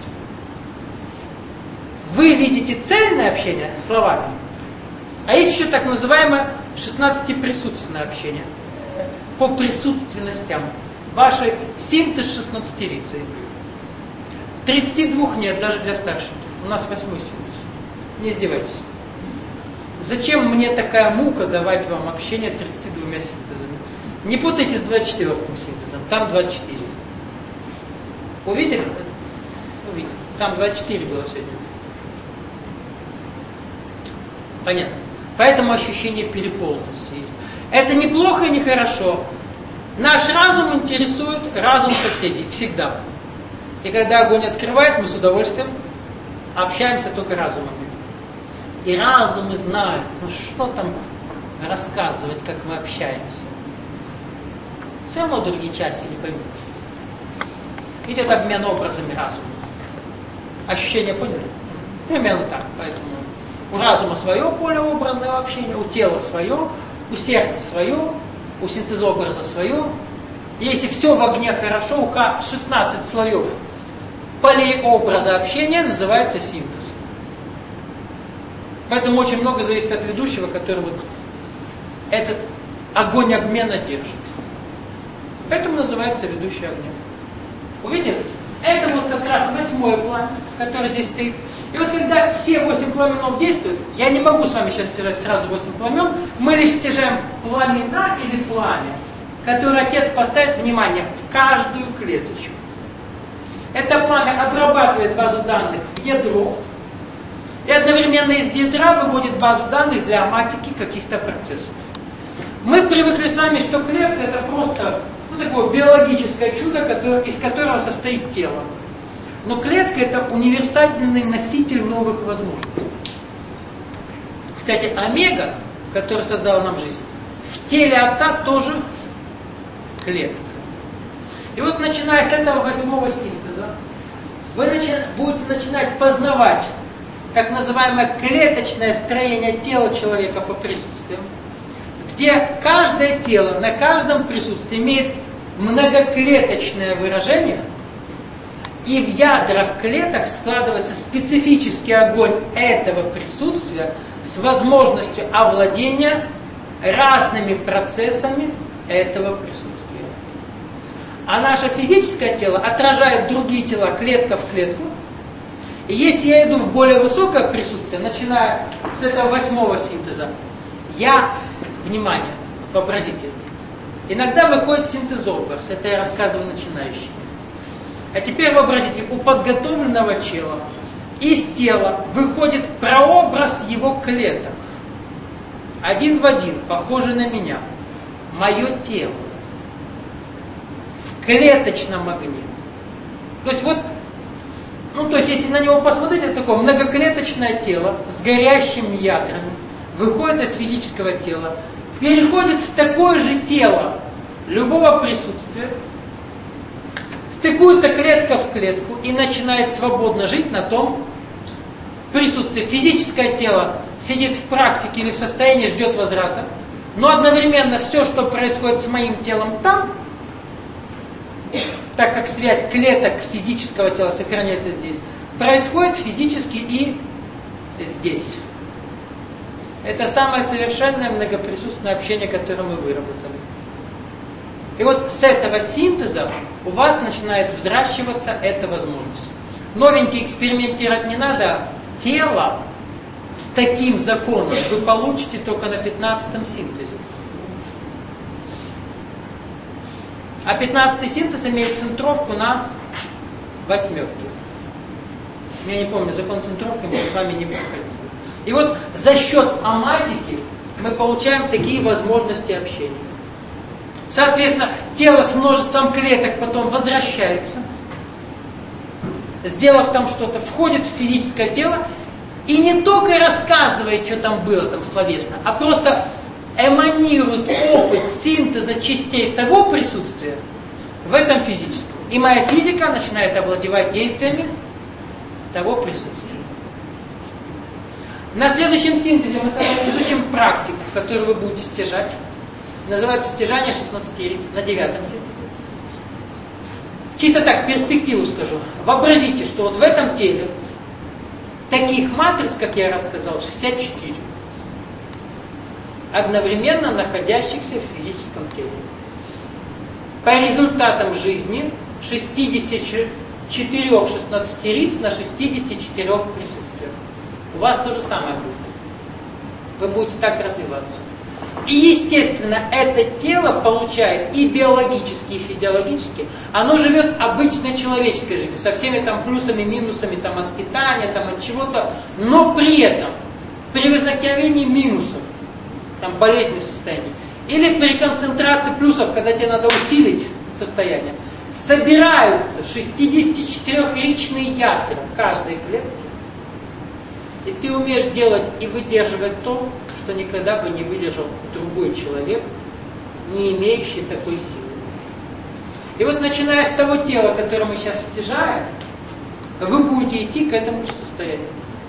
Вы видите цельное общение словами, а есть еще так называемое шестнадцатиприсутственное общение. По присутственностям. Вашей синтез шестнадцатерицы. тридцати двух нет, даже для старших. У нас восьмой синтез. Не издевайтесь. Зачем мне такая мука давать вам общение тридцатью двумя синтезами? Не путайте с двадцать четвёртым синтезом. Там двадцать четыре. Увидели? Увидели. Там двадцать четыре было сегодня. Понятно. Поэтому ощущение переполненности есть. Это не плохо и не хорошо. Наш разум интересует разум соседей всегда. И когда огонь открывает, мы с удовольствием общаемся только разумами. И разумы знают, ну что там рассказывать, как мы общаемся. Все равно другие части не поймут. Идет обмен образами разума. Ощущения поняли? Примерно так. Поэтому у разума свое поле образного общения, у тела свое, у сердца свое, у синтезообраза свое. Если все в огне хорошо, у шестнадцать слоев полей образа общения называется синтез. Поэтому очень много зависит от ведущего, который вот этот огонь обмена держит. Поэтому называется ведущий огня. Увидели? Это вот как раз восьмое пламя, которое здесь стоит. И вот когда все восемь пламенов действуют, я не могу с вами сейчас стяжать сразу восемь пламен, мы лишь стяжаем пламена или пламя, которое Отец поставит, внимание, в каждую клеточку. Это пламя обрабатывает базу данных в ядро, и одновременно из ядра выводит базу данных для аматики каких-то процессов. Мы привыкли с вами, что клетка это просто ну, такое биологическое чудо, которое, из которого состоит тело. Но клетка это универсальный носитель новых возможностей. Кстати, омега, который создал нам жизнь, в теле Отца тоже клетка. И вот начиная с этого восьмого синтеза, вы начи- будете начинать познавать так называемое клеточное строение тела человека по присутствиям, где каждое тело на каждом присутствии имеет многоклеточное выражение, и в ядрах клеток складывается специфический огонь этого присутствия с возможностью овладения разными процессами этого присутствия. А наше физическое тело отражает другие тела клетка в клетку. И если я иду в более высокое присутствие, начиная с этого восьмого синтеза, я, внимание, вообразите, иногда выходит синтезообраз, это я рассказываю начинающим. А теперь вообразите, у подготовленного тела из тела выходит прообраз его клеток. Один в один, похожий на меня. Мое тело. В клеточном огне. То есть вот, ну то есть если на него посмотреть, это такое многоклеточное тело с горящими ядрами, выходит из физического тела, переходит в такое же тело любого присутствия, стыкуется клетка в клетку и начинает свободно жить на том присутствии. Физическое тело сидит в практике или в состоянии, ждет возврата, но одновременно все, что происходит с моим телом там, так как связь клеток физического тела сохраняется здесь, происходит физически и здесь. Это самое совершенное многоприсутственное общение, которое мы выработали. И вот с этого синтеза у вас начинает взращиваться эта возможность. Новенький экспериментировать не надо. Тело с таким законом вы получите только на пятнадцатом синтезе. А пятнадцатый синтез имеет центровку на восьмерке. Я не помню, закон центровки мы с вами не проходили. И вот за счет аматики мы получаем такие возможности общения. Соответственно, тело с множеством клеток потом возвращается, сделав там что-то, входит в физическое тело и не только рассказывает, что там было там словесно, а просто эманирует опыт синтеза частей того присутствия в этом физическом. И моя физика начинает овладевать действиями того присутствия. На следующем синтезе мы с вами изучим практику, которую вы будете стяжать. Называется стяжание шестнадцати яиц на девятом синтезе. Чисто так, перспективу скажу. Вообразите, что вот в этом теле таких матриц, как я рассказал, шестьдесят четыре. Одновременно находящихся в физическом теле. По результатам жизни шестьдесят четыре шестнадцатериц на шестидесяти четырёх присутствиях. У вас то же самое будет. Вы будете так развиваться. И естественно, это тело получает и биологически, и физиологически, оно живет обычной человеческой жизнью, со всеми там плюсами, минусами там, от питания, там, от чего-то, но при этом, при возникновении минусов, там, болезненных состояний, Или при концентрации плюсов, когда тебе надо усилить состояние, собираются шестидесятичетырёхричные ядра в каждой клетке, и ты умеешь делать и выдерживать то, что никогда бы не выдержал другой человек, не имеющий такой силы. И вот начиная с того тела, которое мы сейчас стяжаем, вы будете идти к этому же состоянию.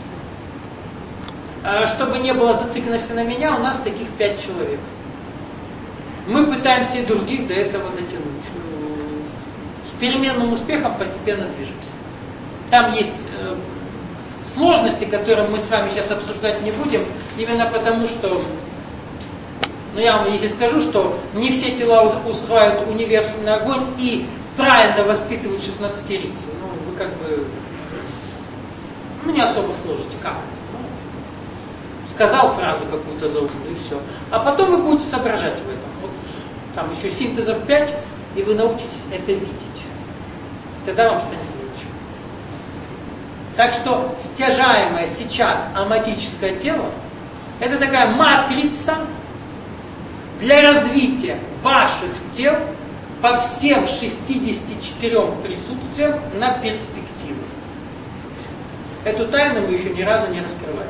А чтобы не было зацикленности на меня, у нас таких пять человек. Мы пытаемся и других до этого дотянуть. С переменным успехом постепенно движемся. Там есть э, сложности, которые мы с вами сейчас обсуждать не будем, именно потому что, ну я вам если скажу, что не все тела устраивают универсальный огонь и правильно воспитывают шестнадцатирийцы. Ну, вы как бы ну, не особо сложите. Как это? Ну, сказал фразу какую-то заумную и все. А потом вы будете соображать в этом. Вот, там еще синтезов пять, и вы научитесь это видеть. Тогда вам станет легче. Так что стяжаемое сейчас аматическое тело — это такая матрица для развития ваших тел по всем шестидесяти четырем присутствиям на перспективу. Эту тайну мы еще ни разу не раскрывали.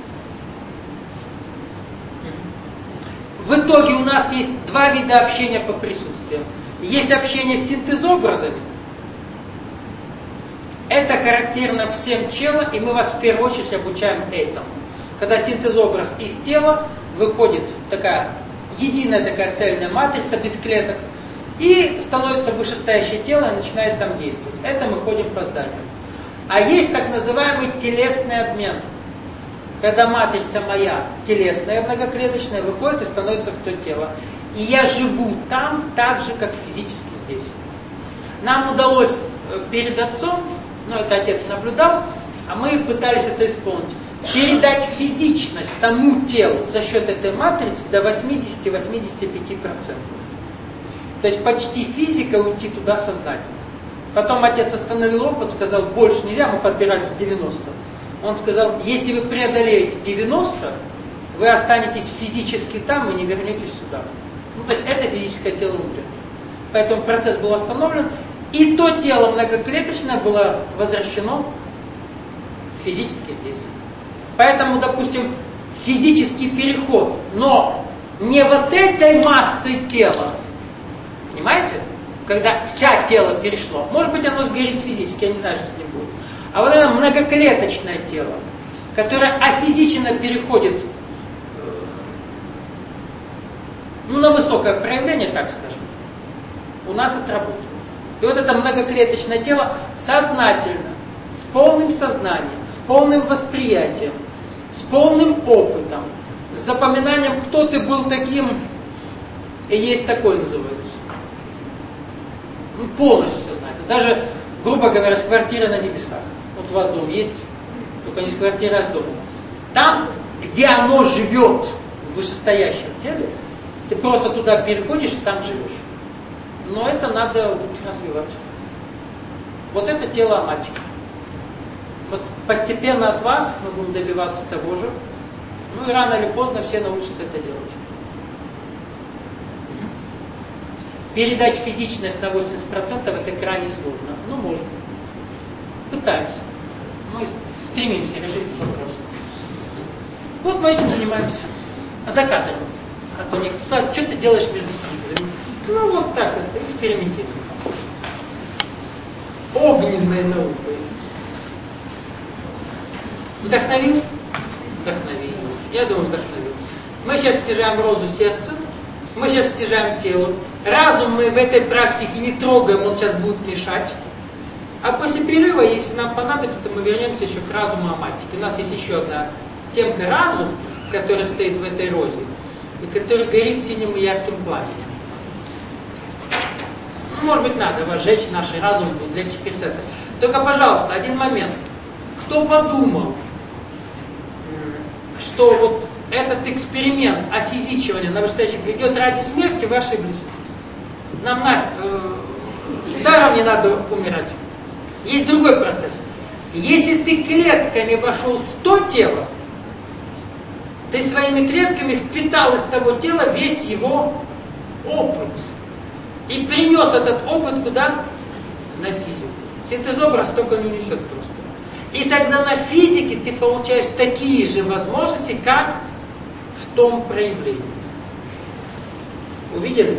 В итоге у нас есть два вида общения по присутствиям. Есть общение с синтезобразами. Это характерно всем телам, и мы вас в первую очередь обучаем этому. Когда синтезобраз из тела выходит такая единая такая цельная матрица без клеток, и становится вышестоящее тело и начинает там действовать. Это мы ходим по зданию. А есть так называемый телесный обмен. Когда матрица моя телесная, многоклеточная, выходит и становится в то тело. И я живу там так же, как физически здесь. Нам удалось перед отцом, ну это отец наблюдал, а мы пытались это исполнить, передать физичность тому телу за счет этой матрицы до восьмидесяти-восьмидесяти пяти процентов. То есть почти физика уйти туда сознательно. Потом отец остановил опыт, сказал, больше нельзя, мы подбирались к девяноста. Он сказал, если вы преодолеете девяносто, вы останетесь физически там и не вернетесь сюда. Ну, то есть это физическое тело умрет. Поэтому процесс был остановлен, и то тело многоклеточное было возвращено физически здесь. Поэтому, допустим, физический переход, но не вот этой массой тела, понимаете? Когда вся тело перешло. Может быть, оно сгорит физически, я не знаю, что с ним будет. А вот это многоклеточное тело, которое офизично переходит ну, на высокое проявление, так скажем, у нас отработано. И вот это многоклеточное тело сознательно, с полным сознанием, с полным восприятием, с полным опытом, с запоминанием, кто ты был таким, и есть такой называется. Ну, полностью сознательно. Даже, грубо говоря, с квартиры на небесах. Вот у вас дом есть, только не с квартиры, а с домом. Там, где оно живет в вышестоящем теле, ты просто туда переходишь и там живешь. Но это надо вот развивать. Вот это тело аматика. Вот постепенно от вас мы будем добиваться того же. Ну и рано или поздно все научатся это делать. Передать физичность на восемьдесят процентов это крайне сложно. Ну, можно. Пытаемся. Мы стремимся решить этот вопрос. Вот мы этим занимаемся. За кадром. А то некоторые скажут, что ты делаешь между синтезами? Ну, вот так вот, экспериментируем. Огненной наукой. Вдохновил? Вдохновил. Я думаю, вдохновил. Мы сейчас стяжаем розу сердца. Мы сейчас стяжаем тело. Разум мы в этой практике не трогаем, он сейчас будет мешать. А после перерыва, если нам понадобится, мы вернемся еще к разуму аматики. У нас есть еще одна темка разум, которая стоит в этой розе, и который горит синим и ярким пламенем. Ну, может быть, надо возжечь наш разум, будет легче пересадиться. Только, пожалуйста, один момент. Кто подумал, что вот этот эксперимент офизичивания на вышестоящем идет ради смерти, вы ошиблись. Нам нафиг, э, даром не надо умирать. Есть другой процесс. Если ты клетками вошел в то тело, Ты своими клетками впитал из того тела весь его опыт. И принес этот опыт куда? На физику. Синтезобраз только не унесет просто. И тогда на физике ты получаешь такие же возможности, как в том проявлении. Увидели?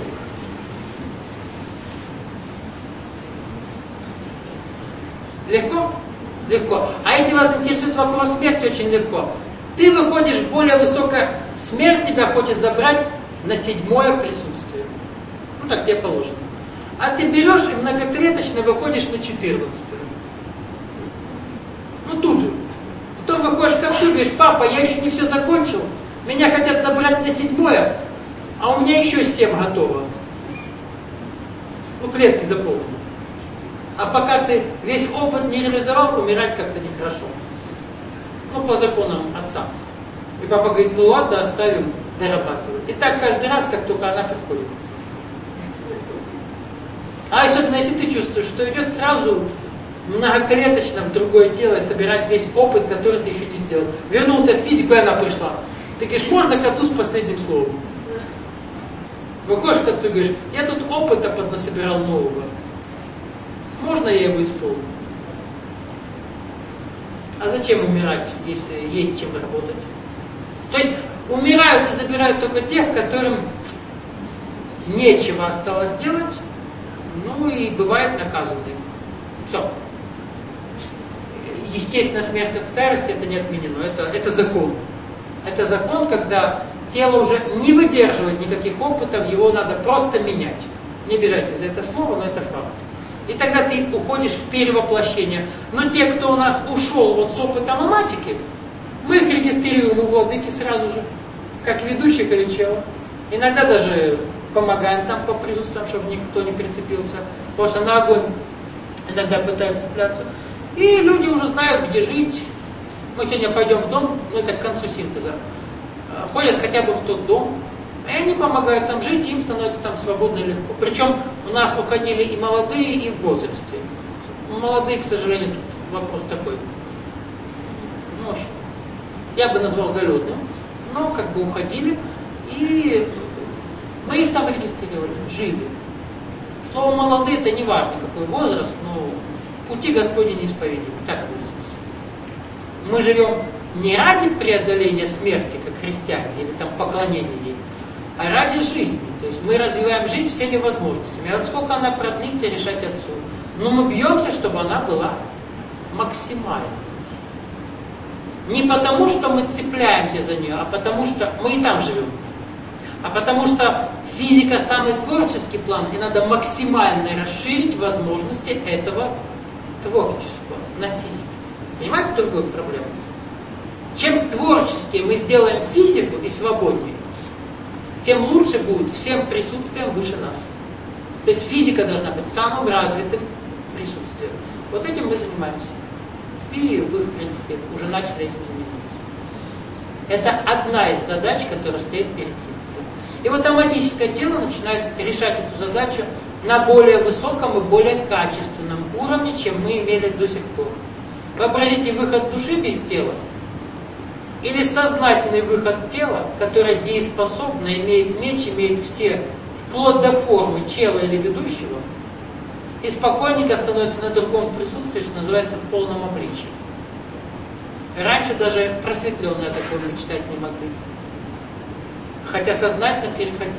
Легко? Легко. А если вас интересует вопрос смерти, очень легко. Ты выходишь более высокое, смерть тебя хочет забрать на седьмое присутствие. Ну так тебе положено. А ты берешь и многоклеточно выходишь на четырнадцатое. Ну тут же. Потом выходишь к отцу и говоришь: папа, я еще не все закончил, меня хотят забрать на седьмое, а у меня еще семь готово. Ну клетки заполнены. А пока ты весь опыт не реализовал, умирать как-то нехорошо. Ну, по законам отца. И папа говорит: ну ладно, оставим, дорабатывать. И так каждый раз, как только она приходит. А особенно если ты чувствуешь, что идет сразу многоклеточно в другое тело, собирать весь опыт, который ты еще не сделал. Вернулся в физику, и она пришла. Ты говоришь: можно к отцу с последним словом? Выходишь к отцу и говоришь: я тут опыта поднасобирал нового. Можно я его исполню? А зачем умирать, если есть чем работать? То есть умирают и забирают только тех, которым нечего осталось делать, ну и бывает наказанные. Все. Естественно, смерть от старости это не отменено, это, это закон. Это закон, когда тело уже не выдерживает никаких опытов, его надо просто менять. Не обижайтесь за это слово, но это факт. И тогда ты уходишь в перевоплощение. Но те, кто у нас ушел вот с опытом аматики, мы их регистрируем у владыки сразу же, как ведущих или чего. Иногда даже помогаем там по присутствиям, чтобы никто не прицепился. Потому что на огонь иногда пытаются цепляться. И люди уже знают, где жить. Мы сегодня пойдем в дом, ну это к концу синтеза. Ходят хотя бы в тот дом. И они помогают там жить, и им становится там свободно и легко. Причем у нас уходили и молодые, и в возрасте. Молодые, к сожалению, тут вопрос такой. Ну, в общем, я бы назвал залетным. Но как бы уходили, и мы их там регистрировали, жили. Слово молодые это не важно, какой возраст, но пути Господни неисповедимы. Так выразился. Мы живем не ради преодоления смерти, как христиане, или там поклонения ей, а ради жизни. То есть мы развиваем жизнь всеми возможностями. А вот сколько она продлится, решать отцу. Но мы бьемся, чтобы она была максимальной. Не потому, что мы цепляемся за нее, а потому, что мы и там живем. А потому что физика самый творческий план, и надо максимально расширить возможности этого творчества на физике. Понимаете другую проблему? Чем творческие мы сделаем физику и свободнее, тем лучше будет всем присутствием выше нас. То есть физика должна быть самым развитым присутствием. Вот этим мы занимаемся. И вы, в принципе, уже начали этим заниматься. Это одна из задач, которая стоит перед синтезом. И вот аматическое тело начинает решать эту задачу на более высоком и более качественном уровне, чем мы имели до сих пор. Вообразите выход души без тела, или сознательный выход тела, которое дееспособно, имеет меч, имеет все, вплоть до формы чела или ведущего, и спокойненько становится на другом присутствии, что называется, в полном обличии. Раньше даже просветленные такое мечтать не могли. Хотя сознательно переходили.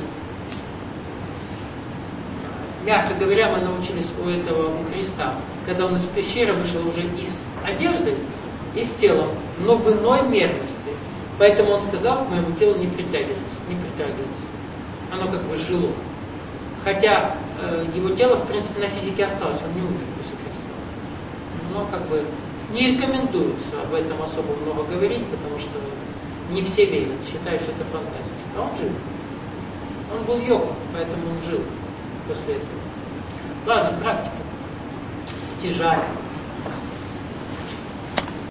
Мягко говоря, мы научились у этого у Христа, когда он из пещеры вышел уже и с одеждой, и с телом, но в иной мерности. Поэтому он сказал: к моему телу не притягивайтесь, не притягивайтесь. Оно как бы жило. Хотя э, его тело, в принципе, на физике осталось, он не умер после Христа. Но как бы не рекомендуется об этом особо много говорить, потому что не все верят, считают, что это фантастика. А он жил. Он был йогом, поэтому он жил после этого. Ладно, практика. Стяжание.